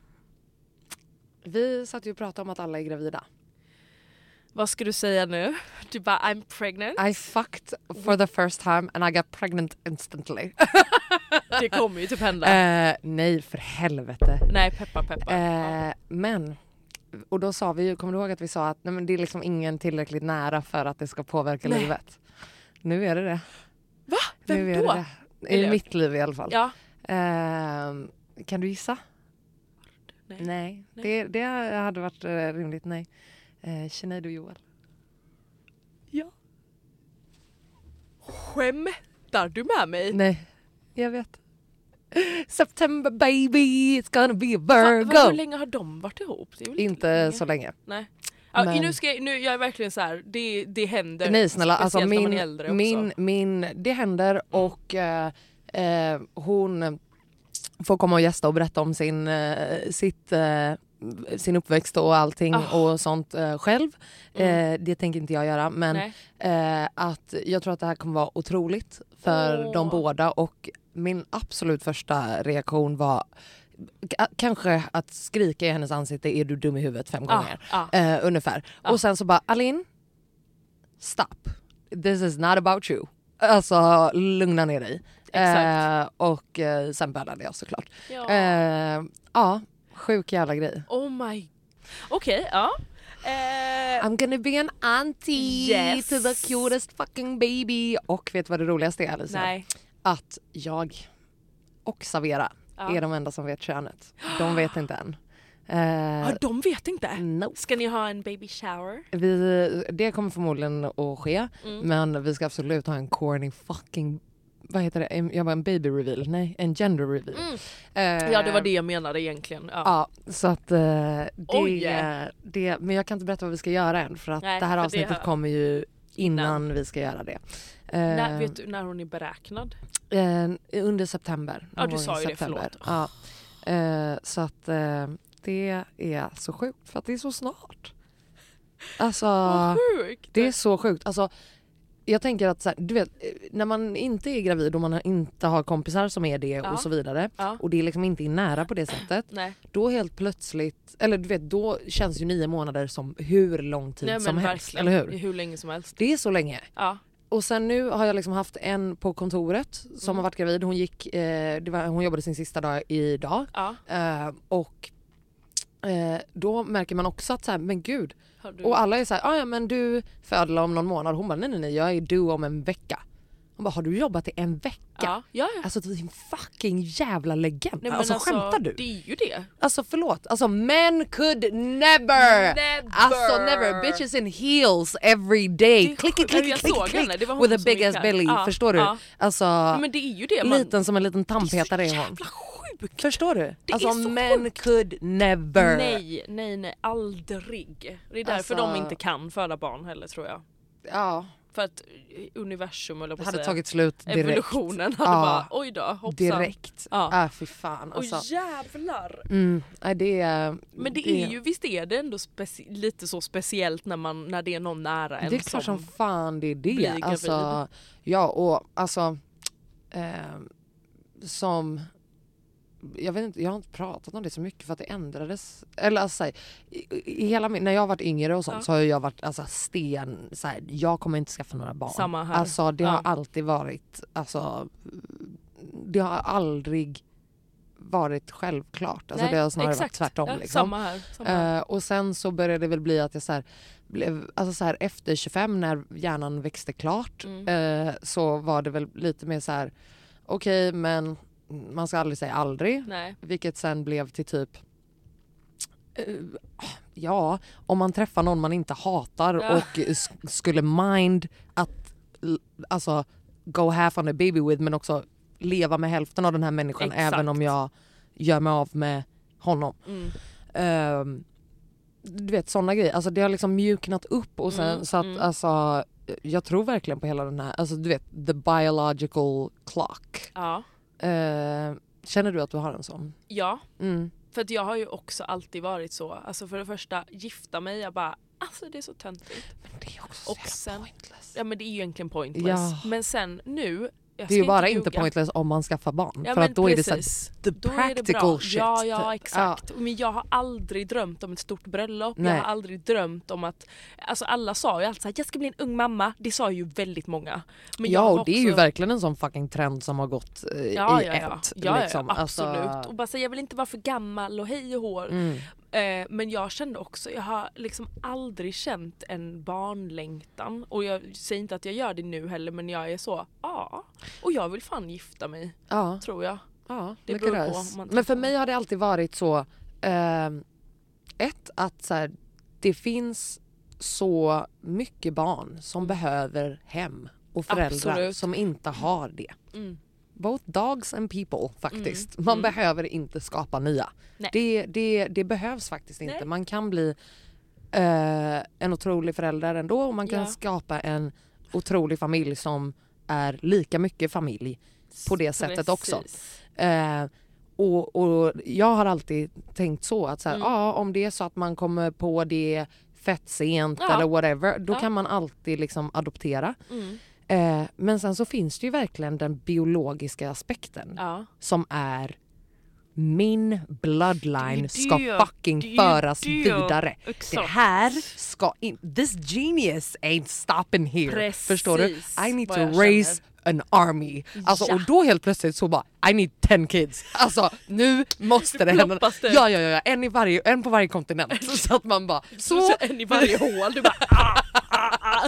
Vi satt ju och pratade om att alla är gravida. Vad ska du säga nu? Du bara, I'm pregnant. I fucked for the first time and I got pregnant instantly. Det kommer ju typ hända. eh, nej för helvete. Nej, peppa peppa. Eh, men, och då sa vi ju, kommer du ihåg att vi sa att nej, men det är liksom ingen tillräckligt nära för att det ska påverka Nej. livet. Nu är det det. Va? Vem nu är då? det det. I Eller- mitt liv i alla fall. Ja. Eh, kan du gissa? Nej. Nej, Nej. Det, det hade varit eh, rimligt nej. Eh, Sinead och Joel. Ja. Skämtar du med mig? Nej, jag vet. September baby, it's gonna be a Va, Virgo. va, hur länge har de varit ihop? Det är väl Inte länge. så länge. Nej. Ja, Men- nu ska jag, nu, jag är verkligen så här, det, det händer. Nej snälla, alltså Speciellt när man min, är äldre också. min, min, det händer och eh, eh, hon får komma och gästa och berätta om sin, eh, sitt, eh, sin uppväxt och allting Ah. och sånt eh, själv. Mm. Eh, det tänker inte jag göra, men Nej. eh, att jag tror att det här kommer vara otroligt för Åh. de båda och min absolut första reaktion var k- kanske att skrika i hennes ansikte, är du dum i huvudet fem Ah, gånger. ah. Eh, ungefär. Ah. Och sen så bara, Alin, stop. This is not about you. Alltså lugna ner dig. Exakt. Eh, och eh, sen började jag såklart. Ja. Eh, ja, sjuk jävla grej. Oh my... Okej, ja. Eh, I'm gonna be an auntie Yes. to the cutest fucking baby. Och vet du vad det roligaste är, Alicia? nej. Att jag och Savera Ja. är de enda som vet könet. De vet inte än. Eh, Ja, de vet inte. no. Ska ni ha en baby shower? Vi, det kommer förmodligen att ske. Mm. Men vi ska absolut ha en corny fucking... Vad heter det? En- Jag var en baby reveal. Nej, en gender reveal. Mm. Eh, Ja, det var det jag menade egentligen. Ja. Ja, så att eh, det, Oj. det... Men jag kan inte berätta vad vi ska göra än. För att Nej, det här för det avsnittet har- kommer ju innan vi ska göra det. Eh, När, vet du när hon är beräknad? eh, under september. Ja, Någon du gång sa i ju det, september. förlåt. Ja. Eh, så att eh, det är så sjukt. För att det är så snart. Alltså... Vad sjukt! Det är så sjukt. Alltså, jag tänker att så här, du vet, när man inte är gravid och man inte har kompisar som är det Ja. och så vidare Ja. och det är liksom inte är nära på det sättet, Nej. då helt plötsligt, eller du vet, då känns ju nio månader som hur lång tid Nej, som men helst, verkligen. eller hur? Hur länge som helst. Det är så länge. Ja. Och sen nu har jag liksom haft en på kontoret som Mm. har varit gravid. Hon gick, eh, det var, hon jobbade sin sista dag idag. Ja. Eh, och eh, då märker man också att så här, men gud. Har du... Och alla är så här, ah, ja men du föder om någon månad. Hon bara, nej nej nej, jag är due om en vecka. Hon bara, har du jobbat i en vecka? Ja, ja, ja. Alltså din fucking jävla legend. Nej, men alltså, skämtar du? Det är ju det. Alltså förlåt, alltså men could never. Never. Alltså never, bitches in heels every day. Det är Click sjukt. click Jag click såg click henne. Det var hon with a som big gick ass här. belly, Ja, förstår du? ja. Alltså Men det är ju det. Man... liten som en liten tandpetare är hon. Jävla sjukt. Förstår du? Det alltså är så men sjukt. could never. Nej, nej, nej. Aldrig. Det är därför Alltså- de inte kan föda barn heller, tror jag. Ja, För att universum, eller på det att hade säga, tagit slut direkt. evolutionen hade Ja. bara, oj då, hoppsan. Direkt. Ja. Ja, fy fan. Och Alltså. jävlar. Mm, nej, det är... Men det är ju, visst är det ändå speci- lite så speciellt när, man, när det är någon nära en Det är klart som fan det är blir det. gravid. Alltså, ja, och alltså... Eh, som... Jag vet inte, jag har inte pratat om det så mycket för att det ändrades. Eller alltså, i, i hela min, när jag har varit yngre och sånt Ja. så har jag varit alltså, sten, så här, jag kommer inte skaffa några barn. Samma här. Alltså det Ja. har alltid varit, alltså det har aldrig varit självklart. Alltså Nej, det har snarare exakt. varit tvärtom. Ja, liksom. Samma här. Samma här. Eh, och sen så började det väl bli att jag så här, blev, alltså så här, efter tjugofem när hjärnan växte klart Mm. eh, så var det väl lite mer så här: okej, men man ska aldrig säga aldrig. Nej. Vilket sen blev till typ uh, ja, om man träffar någon man inte hatar Ja. och s- skulle mind att l- alltså go half on a baby with, men också leva med hälften av den här människan. Exakt. Även om jag gör mig av med honom. Mm. Um, du vet, sådana grejer. Alltså det har liksom mjuknat upp och sen Mm, så att mm. alltså jag tror verkligen på hela den här, alltså du vet, the biological clock. Ja. Uh, känner du att du har en sån? Ja. Mm. För att jag har ju också alltid varit så. Alltså för det första, gifta mig, jag bara, alltså det är så töntigt. Men det är också Och så sen- pointless. Ja men det är ju egentligen pointless. Ja. Men sen nu, jag Det är ju ska bara inte ljuga. pointless om man skaffar barn. Ja, för men att då är det så här, precis. the Då är det practical bra. shit. Ja, ja typ. exakt. Men jag har aldrig drömt om ett stort bröllop. Nej. Jag har aldrig drömt om att, alltså alla sa ju alltid så här, jag ska bli en ung mamma. Det sa ju väldigt många. Men jag Ja, har och det är ju också- verkligen en sån fucking trend som har gått eh, Ja, i ja, ja. ett. Ja, liksom. ja, absolut. Alltså, Och bara säga, jag vill inte vara för gammal och hej och hår. mm. Eh, men jag kände också, jag har liksom aldrig känt en barnlängtan. Och jag säger inte att jag gör det nu heller, men jag är så, ja. Och jag vill fan gifta mig, Ja, tror jag. ja, Det det beror på beror om man Men för träffar mig har det alltid varit så eh, ett, att så här, det finns så mycket barn som Mm. behöver hem och föräldrar Absolut. som inte har det. Mm. Both dogs and people faktiskt. Mm, Man mm. behöver inte skapa nya. Nej. Det, det, det behövs faktiskt inte. Nej. Man kan bli eh, en otrolig förälder ändå och man kan Ja. skapa en otrolig familj som är lika mycket familj på det sättet också. Precis. Eh, och, och jag har alltid tänkt så att så här, Mm. ja, om det är så att man kommer på det fett sent Ja. eller whatever, då Ja. kan man alltid liksom adoptera. Mm. Eh, men sen så finns det ju verkligen den biologiska aspekten Ja. som är min bloodline Det är ska det, fucking det är föras det. vidare. Exakt. Det här ska in, this genius ain't stopping here. Precis Förstår du? I need vad to jag raise känner. an army. Alltså, Ja. och då helt plötsligt så bara, I need ten kids. Alltså nu måste det hända. ploppas det. Ja, ja, ja, en, i varje, en på varje kontinent. Så att man bara, Så, så. en i varje hål, du bara ah, ah, ah.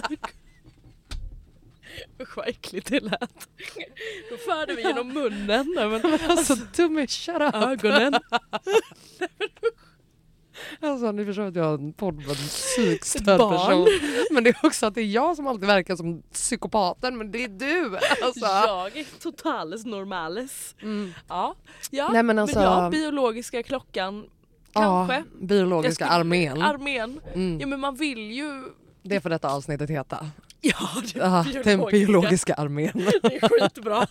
Usch vad äckligt det lät. Då förde vi genom munnen. Nej, men, Alltså Tummy, shut up. ögonen. Alltså ni förstår att jag har en podd med en Ett psykstörd barn. person. Men det är också att det är jag som alltid verkar som psykopaten, men det är du. Alltså. Jag är totales normales. Mm. Ja, ja. Nej, men alltså- ja, biologiska klockan kanske. Ja, biologiska Jag skulle- armén. Armén. Mm. Ja men man vill ju... Det är för detta avsnittet heta. Ja, det Ja, den biologiska armén. Det är skitbra.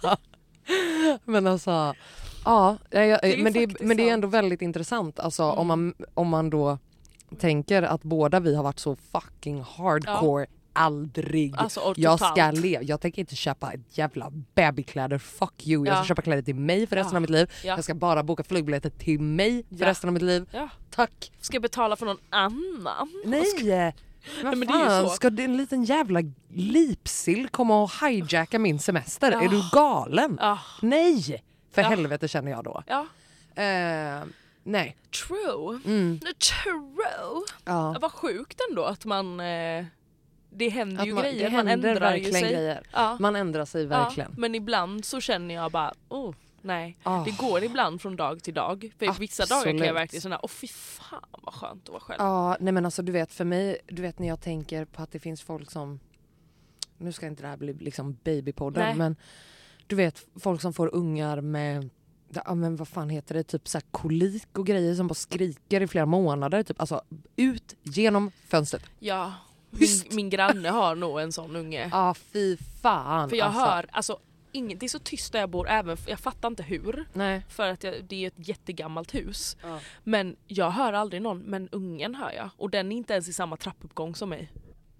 Men alltså, ja, jag, jag, Det är men, det, faktiskt men det är sant. ändå väldigt intressant. Alltså, Mm. om, man, om man då tänker att båda vi har varit så fucking hardcore. Aldrig. Alltså, och jag totalt. ska leva. Jag tänker inte köpa ett jävla babykläder. Fuck you. Jag Ja. ska köpa kläder till mig för resten Ja. av mitt liv. Ja. Jag ska bara boka flygbiljetter till mig för Ja. resten av mitt liv. Ja. Tack. Ska jag betala för någon annan? Nej. Vad men det är ju fan, så. ska det en liten jävla lipsill komma och hijacka min semester? Ja. Är du galen? Ja. Nej! För Ja. helvete känner jag då. Ja. Eh, nej. True. Mm. True. Ja. Vad sjukt ändå att man... Eh, det händer Att ju man, grejer. det man händer ändrar ju verkligen sig. grejer. Ja. Man ändrar sig verkligen. Ja, men ibland så känner jag bara, oh, nej. Ah. Det går ibland från dag till dag. För vissa dagar kan jag Absolut. verkligen känna, åh fy fan vad skönt att vara själv. Ja, nej men alltså du vet för mig, du vet när jag tänker på att det finns folk som, nu ska inte det här bli liksom babypodden, Nej. men du vet folk som får ungar med, ja men vad fan heter det, typ så här kolik och grejer som bara skriker i flera månader, typ alltså ut genom fönstret. Ja, min, Tyst. min granne har nog en sån unge. Ja, fy fan. För jag alltså. hör, alltså inget, det är så tyst där jag bor, även, jag fattar inte hur. Nej. För att jag, det är ett jättegammalt hus. Ja. Men jag hör aldrig någon, men ungen hör jag. Och den är inte ens i samma trappuppgång som mig.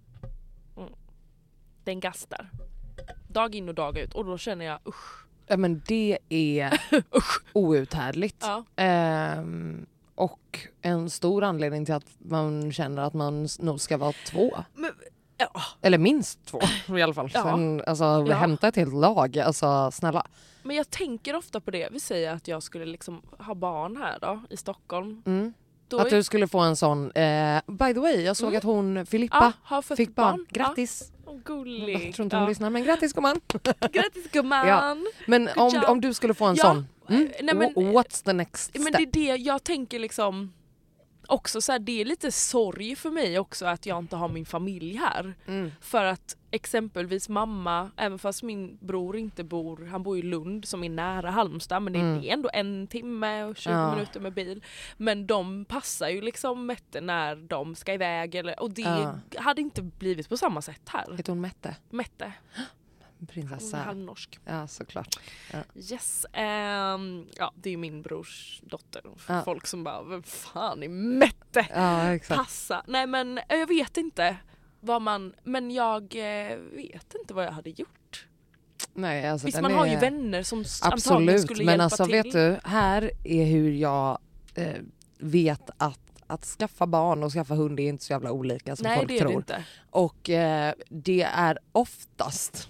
Mm. Den gastar. Dag in och dag ut. Och då känner jag, usch. Ja men det är outhärdligt. Ja. Ehm, och en stor anledning till att man känner att man nog ska vara två. Men, ja. Eller minst två i alla fall. Ja. Sen, alltså, Ja. hämta ett helt lag. Alltså snälla. Men jag tänker ofta på det. Vi säger att jag skulle liksom ha barn här då, i Stockholm. Mm. Då Att är- du skulle få en sån... Eh, by the way, jag såg Mm. att hon, Filippa, ja, har fött fick barn. barn. Grattis! Ja. Oh, gullig. Jag tror inte hon ja. lyssnar, men grattis gumman. Grattis gumman. Ja. Men om, om du skulle få en ja. sån, mm? Nej, men, what's the next step? Men det är det jag tänker liksom också så här, det är lite sorg för mig också att jag inte har min familj här. Mm. För att exempelvis mamma, även fast min bror inte bor, han bor i Lund som är nära Halmstad, men det Mm. är ändå en timme och tjugo Ja. minuter med bil. Men de passar ju liksom Mette när de ska iväg eller, och det Ja. hade inte blivit på samma sätt här. Heter hon Mette? Mette, hon är Prinsessa. halvnorsk. Ja, såklart. Ja. Yes, um, ja det är ju min brors dotter. Ja. Folk som bara, vem fan är Mette? Ja, exakt. Passa. Nej men jag vet inte vad man, men jag eh, vet inte vad jag hade gjort. Nej, alltså, Visst den man är... har ju vänner som antagligen Absolut, skulle men hjälpa alltså till. vet du, här är hur jag eh, vet att att skaffa barn och skaffa hund är inte så jävla olika som Nej, folk det är tror. det inte. Och eh, det är oftast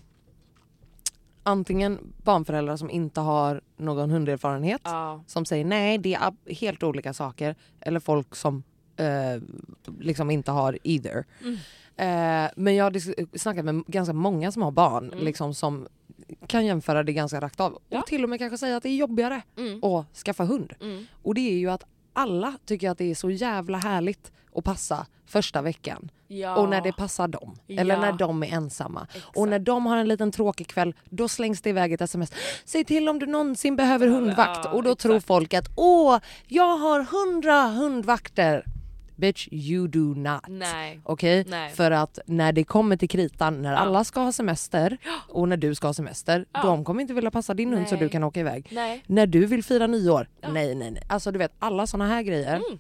antingen barnföräldrar som inte har någon hunderfarenhet Ja. som säger nej, det är helt olika saker, eller folk som eh, liksom inte har either. Mm. Eh, men jag har dis- snackat med ganska många som har barn Mm. liksom, som kan jämföra det ganska rakt av. Ja. Och till och med kanske säga att det är jobbigare Mm. att skaffa hund. Mm. Och det är ju att alla tycker att det är så jävla härligt att passa första veckan. Ja. Och när det passar dem. Eller Ja. när de är ensamma. Exakt. Och när de har en liten tråkig kväll, då slängs det iväg ett sms. Säg till om du någonsin behöver hundvakt. Ja, och då exakt. tror folk att åh, jag har hundra hundvakter. Bitch, you do not. Nej. Okej? Nej. För att när det kommer till kritan, när Ja. alla ska ha semester och när du ska ha semester, Ja. de kommer inte vilja passa din hund så Nej. du kan åka iväg. Nej. När du vill fira nyår, Ja. nej nej nej. Alltså du vet, alla såna här grejer. Mm.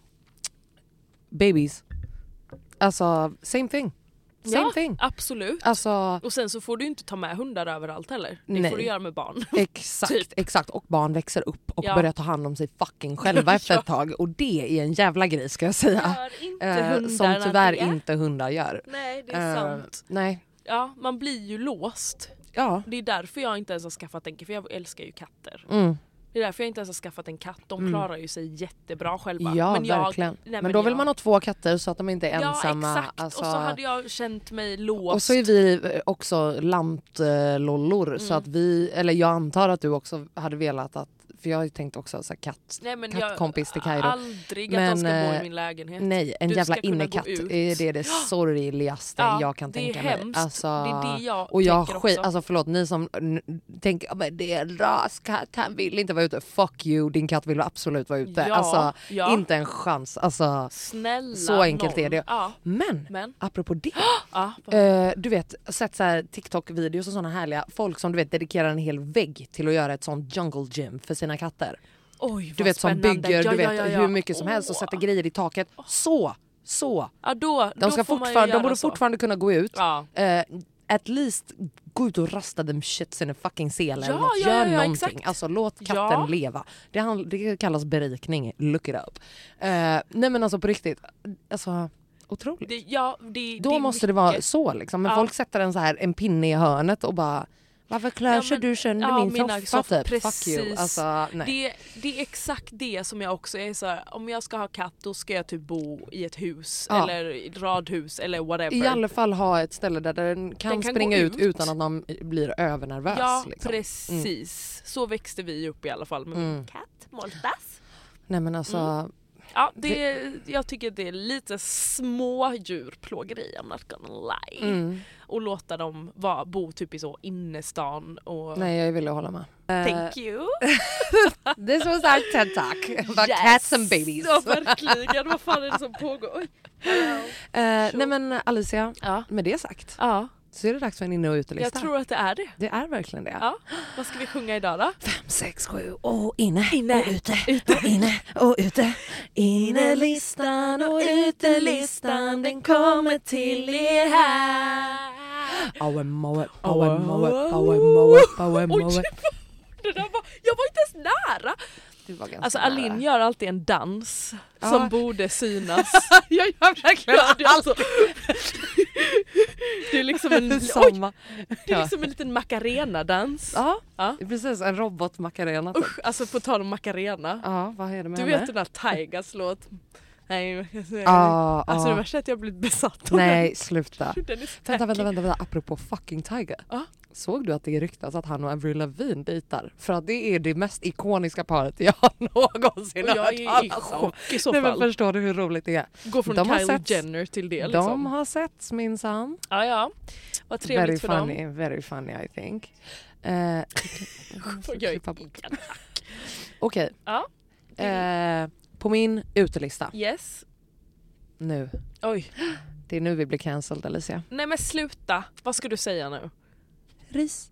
Babies. Alltså, same thing. Same Ja, thing. absolut. Alltså, Och sen så får du inte ta med hundar överallt heller. Det Nej. får du göra med barn. exakt, Typ. exakt. Och barn växer upp och Ja. börjar ta hand om sig fucking själva efter Ja. ett tag. Och det är en jävla grej ska jag säga. Gör inte Eh, hundarna som tyvärr det? inte hundar gör. Nej, det är Eh, sant. Nej, Ja, man blir ju låst. ja. Det är därför jag inte ens har skaffat en, för jag älskar ju katter. Mm. Det är därför jag inte ens har skaffat en katt. De klarar ju sig jättebra själva. Ja, men jag, verkligen. nej, men då vill jag, man ha två katter så att de inte är Ja, ensamma. exakt. Alltså, Och så hade jag känt mig låst. och så är vi också lantlollor. Mm. Så att vi, eller jag antar att du också hade velat att, för jag har ju tänkt också så här katt, Nej, men kattkompis till Kairo. Aldrig att Men, de ska bo eh, i min lägenhet. Nej, en Du jävla ska kunna innekatt gå ut. är det det sorgligaste Ja, jag kan det är tänka mig. hemskt. Alltså, Det är det jag och jag tänker skit, också. alltså förlåt, ni som n- tänker att det är en raskatt, han vill inte vara ute. Fuck you, din katt vill absolut vara ute. Ja, alltså, ja. inte en chans. Alltså, Snälla så enkelt någon. är det. Ja, men, men. apropå det. Ja, Eh, du vet, sett så här TikTok-videos och såna härliga folk som du vet dedikerar en hel vägg till att göra ett sånt jungle gym för sina katter. Oj, vad Du vet som spännande. bygger Ja, du ja, vet, ja, ja. hur mycket som helst och Åh. sätter grejer i taket. Så, så. Ja, då, De, då ska får man ju fortfarande, de göra borde så. fortfarande kunna gå ut. Ja. Eh, at least gå ut och rasta dem shits in a fucking sele eller Ja, något. ja, Gör ja, ja, någonting. exakt. Alltså låt katten Ja. leva. Det, handl- det kallas berikning. Look it up. Eh, nej men alltså på riktigt. Alltså otroligt. Det, ja, det, Då det är måste det vara mycket. så liksom. Men Ja. folk sätter en så här en pinne i hörnet och bara varför klär Ja, sig men- du sönder ja, min mina soffa soffa, typ? Fuck you. precis. Alltså, nej. Det, det är exakt det som jag också är så här, om jag ska ha katt då ska jag typ bo i ett hus Ja. eller i ett radhus eller whatever. I alla fall ha ett ställe där den kan, Den kan springa gå ut ut. utan att man blir övernervös. Ja, liksom. precis. Så växte vi upp i alla fall med Mm. min katt, Moltas. Nej men alltså, Mm. Ja, det, jag tycker det är lite små djurplågeri, I'm not gonna lie. mm. Och låta dem vara, bo typ i så innestan och... nej jag vill hålla med. Thank you. This was our TED talk about Yes. cats and babies. Ja, verkligen. Vad fan är det som pågår? Oj. Eh, nej men Alicia, Ja. med det sagt Ja, så är det dags för en inne- och utelista. jag tror att det är det. Det är verkligen det. Ja. Vad ska vi sjunga idag då? Fem, sex, sju och inne, Inne. och ute, och inne och ute. Innelistan och utelistan den kommer till er här. Aue moe, aue moe, aue moe, aue moe. Oj, det där var, jag var inte ens nära. Du var ganska Alltså nära. Aline gör alltid en dans Ja. som borde synas. Jag gör verkligen Ja, det, är alltså, det är liksom en, oj, samma. det är Ja. liksom en liten Macarena-dans. Ja, Ja. precis. En robot Macarena. Typ. Usch, alltså på tal om Macarena. Ja, vad är det med Du henne? vet den där Taigas låt Nej, alltså, Ah, alltså ah. det värsta är att jag blivit besatt av Nej, den. sluta. Den är Vänta, vänta, vänta, vänta. Apropå fucking Tiger. Ah. Såg du att det ryktas att han och Avril Lavigne dejtar? För att det är det mest ikoniska paret jag någonsin Och har jag hört är i talas om. chock i så Nej, men fall. förstår du hur roligt det är? Gå från De har Kylie setts. Jenner till det liksom. De har setts minsann. Ja, ja. Vad trevligt Very för funny, dem. very funny I think. Uh, Jag är egen. Okej. Ja. Eh, på min utelista Yes. nu. Oj. Det är nu vi blir cancelled, Alicia. Nej men sluta. Vad ska du säga nu? Ris.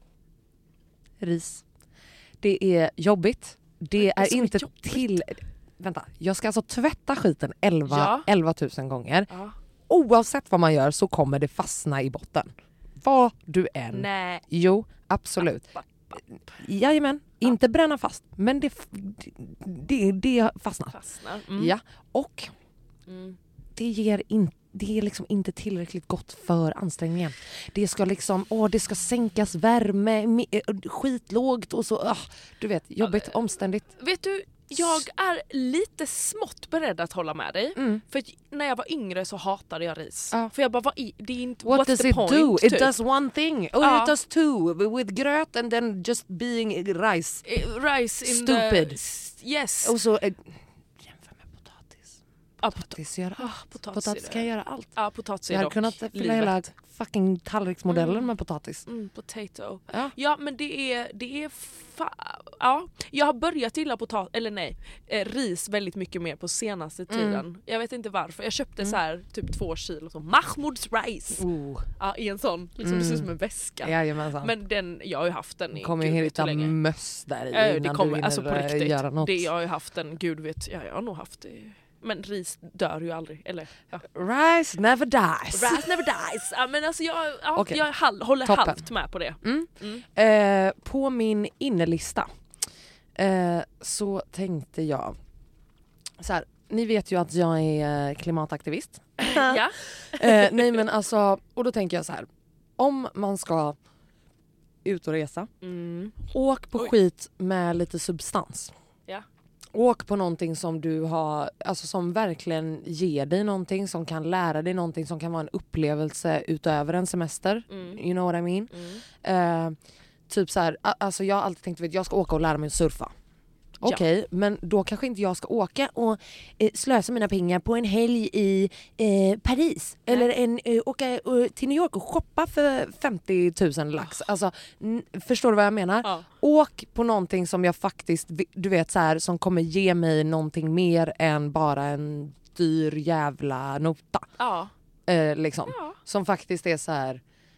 Ris. Det är jobbigt. Det är är så inte jobbigt. till... Vänta, jag ska alltså tvätta skiten elva, Ja. elva tusen gånger. Ja. Oavsett vad man gör så kommer det fastna i botten. Vad du än. Nej. Jo, absolut. Jajamän, inte bränna fast. Men det, det, det fastnar. Fastnar. Mm. Ja, och Mm. det ger inte det är liksom inte tillräckligt gott för ansträngningen. Det ska liksom, åh det ska sänkas värme, mi- skitlågt och så, ah, du vet, jobbigt, omständigt. Vet du, jag är lite smått beredd att hålla med dig. Mm. För att när jag var yngre så hatade jag ris. Ja. För jag bara, vad i, det är inte, What what's does the it point? do? It typ. does one thing. Oh, Ja. it does two. With gröt and then just being rice. Eh, Rice in Stupid. the... s- Yes. Och så, eh, jämför med potatis. Ja, pot- Potatis gör ah, allt. potatis, Potatis är kan det. göra allt. Ja, potatis är Jag hade dock kunnat fylla livet. hela fucking tallriksmodellen Mm. med potatis. Mm, potato. Ja. Ja, men det är, det är fa- ja, jag har börjat gilla potatis, eller nej, eh, ris väldigt mycket mer på senaste tiden. Mm. Jag vet inte varför. Jag köpte Mm. så här typ två kilo så Mahmouds rice. Oh. Ja, i en sån, liksom det ser ut som en väska. Jajamensan. Men den, jag har ju haft den Det i kommer ju gud vet hur hitta länge. möss där i Ja, innan det du kommer, hinner alltså på eh, riktigt. göra något. Det, jag har ju haft den, gud vet, ja, jag har nog haft det. Men ris dör ju aldrig, eller ja. Rice never dies. Rice never dies. Ja, men alltså jag, ja, Okej. jag hal- håller Toppen. halvt med på det. Mm. Mm. Eh, på min innelista eh, så tänkte jag så här, ni vet ju att jag är eh, klimataktivist. Ja. eh, nej men alltså, och då tänker jag så här, om man ska ut och resa, Mm. åk på Oj. skit med lite substans. Ja. Åk på någonting som du har, alltså som verkligen ger dig någonting, som kan lära dig någonting, som kan vara en upplevelse utöver en semester. Mm. You know what I mean? Mm. Eh, typ så här, a- alltså jag har alltid tänkt att jag ska åka och lära mig att surfa. Ja. Okej, men då kanske inte jag ska åka och eh, slösa mina pengar på en helg i eh, Paris. Nej. Eller en, eh, åka eh, till New York och shoppa för femtio tusen lax. Alltså, n- förstår du vad jag menar? Ja. Åk på någonting som jag faktiskt, vi- du vet så här, som kommer ge mig någonting mer än bara en dyr jävla nota. Ja. Eh, liksom. Ja. Som faktiskt är så här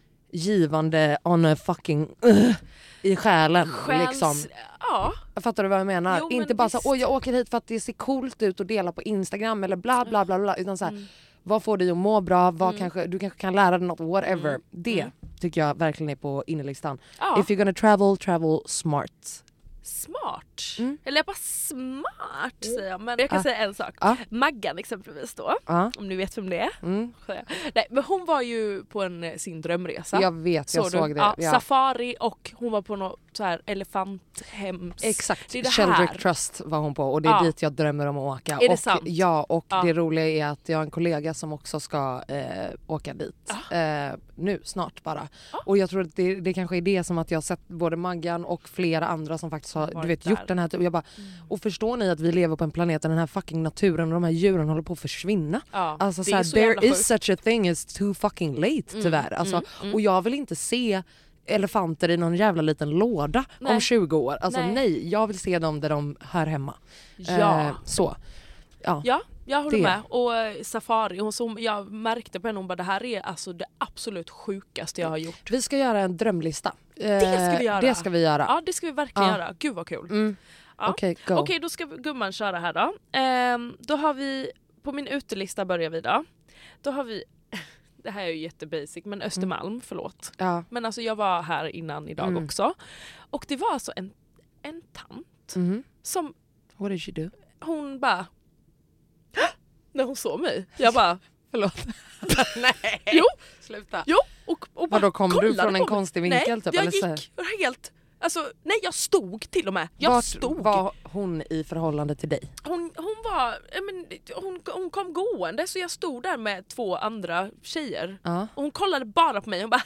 givande on a fucking uh, i själen. Själs... Liksom. Ja. Fattar du vad jag menar? Jo, men Inte bara så visst. åh jag åker hit för att det ser coolt ut och dela på Instagram eller bla bla bla bla, utan så här, Mm. vad får dig att må bra, vad Mm. kanske, du kanske kan lära dig något, whatever. Mm. Det Mm. tycker jag verkligen är på innerlistan. Ja. If you're gonna travel, travel smart. Smart. Mm. Eller bara smart säger jag. Men jag kan Ah. säga en sak. Ah. Maggan exempelvis då. Ja. Om ni vet vem det är. Mm. Nej, men hon var ju på en, eh, sin drömresa. Jag vet, jag Såg såg du? det. Ja, Ja. Safari och hon var på något så här elefanthems. Exakt, Det är det Sheldrick här. Trust var hon på och det är Ja. dit jag drömmer om att åka. Är det och, sant? Ja, och Ja. det roliga är att jag har en kollega som också ska eh, åka dit. Eh, nu, snart bara. Ja. Och jag tror att det, det kanske är det som att jag har sett både Maggan och flera andra som faktiskt har du Varit vet, där. gjort den här typen. Jag bara, Mm. och förstår ni att vi lever på en planet där den här fucking naturen och de här djuren håller på att försvinna? Ja, Alltså det så här, är så there jävla is sjukt. such a thing as too fucking late Mm, tyvärr. Alltså, mm, mm. Och jag vill inte se elefanter i någon jävla liten låda Nej. om tjugo år. Alltså Nej. nej. jag vill se dem där de hör hemma. Ja. Eh, så. Ja. Ja, jag håller Det. med. Och eh, Safari, hon som jag märkte på henne, hon bara det här är alltså det absolut sjukaste jag har gjort. Vi ska göra en drömlista. Eh, Det ska vi göra. Det ska vi göra. Ja, det ska vi verkligen Ja. göra. Gud vad kul. Mm. Ja. Okej, go. Okej, då ska gumman köra här då. Ehm, då har vi, på min utelista börjar vi då. Då har vi, det här är ju jättebasic, men Östermalm, Mm. förlåt. Ja. Men alltså jag var här innan idag Mm. också. Och det var alltså en, en tant Mhm. som What did she do? hon bara, när hon såg mig, jag bara, Förlåt. Nej. jo, Sluta. jo. Och, och bara Vadå, kom du kollade från en på mig. konstig vinkel? Nej, typ, jag eller så här? gick helt Alltså, nej jag stod till och med. Jag Vart stod. var hon i förhållande till dig? Hon, hon var, jag men, hon, hon kom gående så jag stod där med två andra tjejer. Ja. Och hon kollade bara på mig. Hon bara...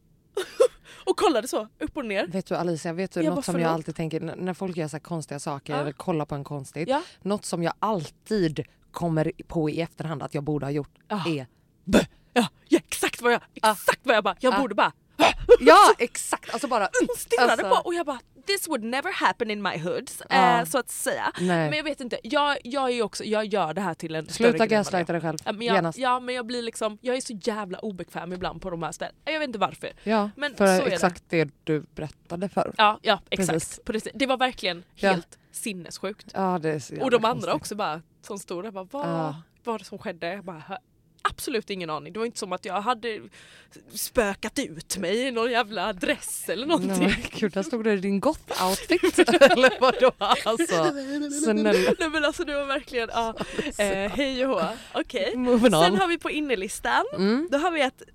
och kollade så, upp och ner. Vet du Alicia, vet du Jag något bara, som förlåt? jag alltid tänker n- när folk gör så här konstiga saker Ja. eller kollar på en konstigt. Ja. Något som jag alltid kommer på i efterhand att jag borde ha gjort Ja. är Bö! Ja, ja, exakt vad jag, exakt vad jag bara, jag Ah. borde bara... ja, exakt. Alltså bara Hon stirrade alltså, på och jag bara, this would never happen in my hood, Ja. eh, så att säga. Nej. Men jag vet inte, jag, jag är ju också, jag gör det här till en större Sluta grej än vad det är. gaslighta dig själv. Ja, men jag, Genast. ja men jag blir liksom, jag är så jävla obekväm ibland på de här ställena. Jag vet inte varför. Ja, Men för så är exakt det. du berättade för. Ja, ja exakt. Precis. Precis. Det var verkligen Ja. helt sinnessjukt. Ja, det är så Och jävla de andra konstigt. också bara, som stod där, bara, vad Ja. var det som skedde? Jag bara, "Hö- absolut ingen aning. Det var inte som att jag hade spökat ut mig i någon jävla dress eller någonting. Nej, men gud, där stod det i din goth-outfit. Eller vadå? Alltså, snälla. Nej men alltså det var verkligen, ja, eh, hej och hå. Okej. Moving on. Sen har vi på innerlistan, Mm. då har vi att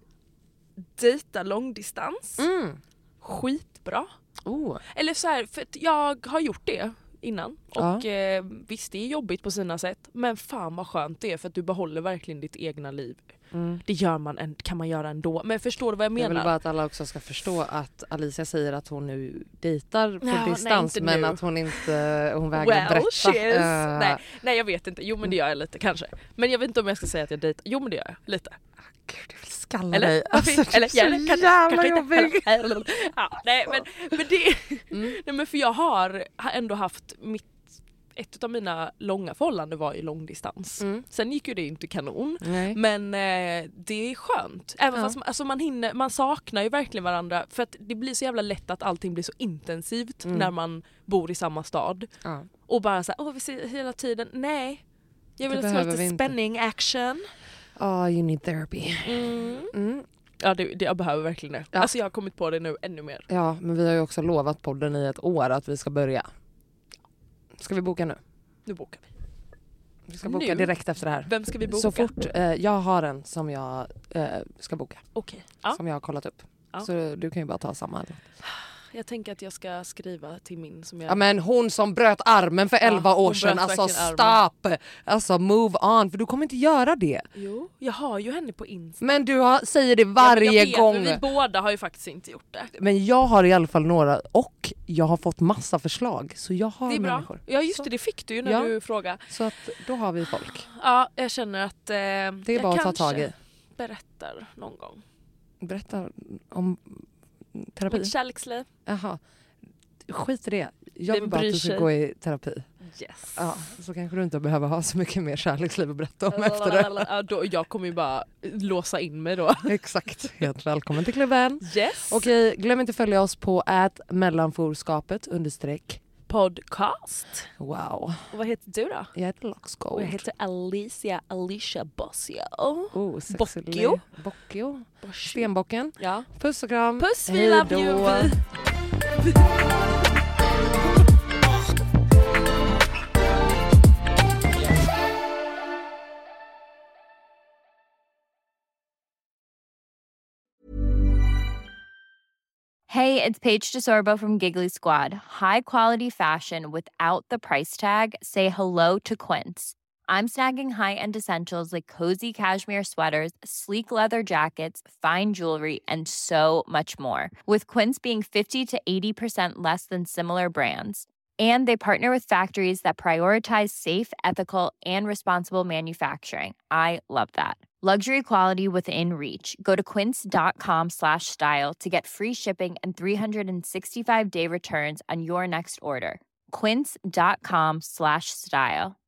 dejta långdistans. Mm. Skitbra. Oh. Eller så här, för att jag har gjort det innan. Ja. Och eh, visst, det är jobbigt på sina sätt. Men fan vad skönt det är, för att du behåller verkligen ditt egna liv. Mm. Det gör man, en, kan man göra ändå. Men förstår du vad jag Jag menar? vill bara att alla också ska förstå att Alicia säger att hon nu dejtar på Ja, nej, distans, inte men nu. att hon inte hon vägrar Well, berätta. she is. Eh, Nej, nej jag vet inte. Jo men det gör jag lite kanske. Men jag vet inte om jag ska säga att jag dejtar. Jo men det gör jag lite. Gud, jag vill skalla Eller? dig. Varför? Alltså, Eller? det är Eller? så Kanske- jävla kanske inte. jobbig. Eller- Ja, nej men, men det... Mm. Nej men för jag har, har ändå haft mitt... Ett av mina långa förhållanden var ju långdistans. Mm. Sen gick ju det inte kanon. Nej. Men eh, det är skönt. Även Ja. fast man, alltså man, hinner, man saknar ju verkligen varandra. För att det blir så jävla lätt att allting blir så intensivt Mm. när man bor i samma stad. Ja. Och bara såhär, åh vi ser hela tiden. Nej. Jag Det vill ha behöver lite vi inte. spänning, action. Oh, you need therapy. Mm. Mm. Ja det, det, jag behöver verkligen det. Ja. Alltså jag har kommit på det nu ännu mer. Ja, men vi har ju också lovat podden i ett år att vi ska börja. Ska vi boka nu? Nu bokar vi. Vi ska boka Nu? direkt efter det här. Vem ska vi boka? Så fort eh, jag har en som jag eh, ska boka. Okej. Ja. Som jag har kollat upp. Ja. Så du kan ju bara ta samma. Jag tänker att jag ska skriva till min som jag... Ja, men hon som bröt armen för Ja, elva hon år sedan. bröt Alltså verkligen armen. stop! Alltså move on. För du kommer inte göra det. Jo, jag har ju henne på Insta. Men du har, säger det Ja, men varje jag vet, gång. Men vi båda har ju faktiskt inte gjort det. Men jag har i alla fall några. Och jag har fått massa förslag. Så jag har Det är bra. människor. Ja just Så. det, det fick du ju när Ja. du frågade. Så att då har vi folk. Ja, jag känner att eh, Det är jag bara att ta kanske tag i. berättar någon gång. Berätta om terapi. Mitt kärleksliv. Jaha. Skit i det. Jag vill Vem bara att bryr du ska sig? gå i terapi. Yes. Ja, så kanske du inte behöver ha så mycket mer kärleksliv att berätta om efter det. Ja, då, jag kommer ju bara låsa in mig då. Exakt. Helt välkommen till klubben. Yes. Okej, glöm inte att följa oss på ät mellanforskapet understreck. Podcast. Wow. Och vad heter du då? Jag heter Loxgold. Och jag heter Alicia Alicia Bossio. Oh, sexy Bockio. lady. Bockio. Stenbocken. Ja. Puss och kram. Puss, we Hej love då. you. Hey, it's Paige DeSorbo from Giggly Squad. High quality fashion without the price tag. Say hello to Quince. I'm snagging high-end essentials like cozy cashmere sweaters, sleek leather jackets, fine jewelry, and so much more. With Quince being fifty to eighty percent less than similar brands. And they partner with factories that prioritize safe, ethical, and responsible manufacturing. I love that. Luxury quality within reach. Go to quince.com slash style to get free shipping and three sixty-five day returns on your next order. Quince.com slash style.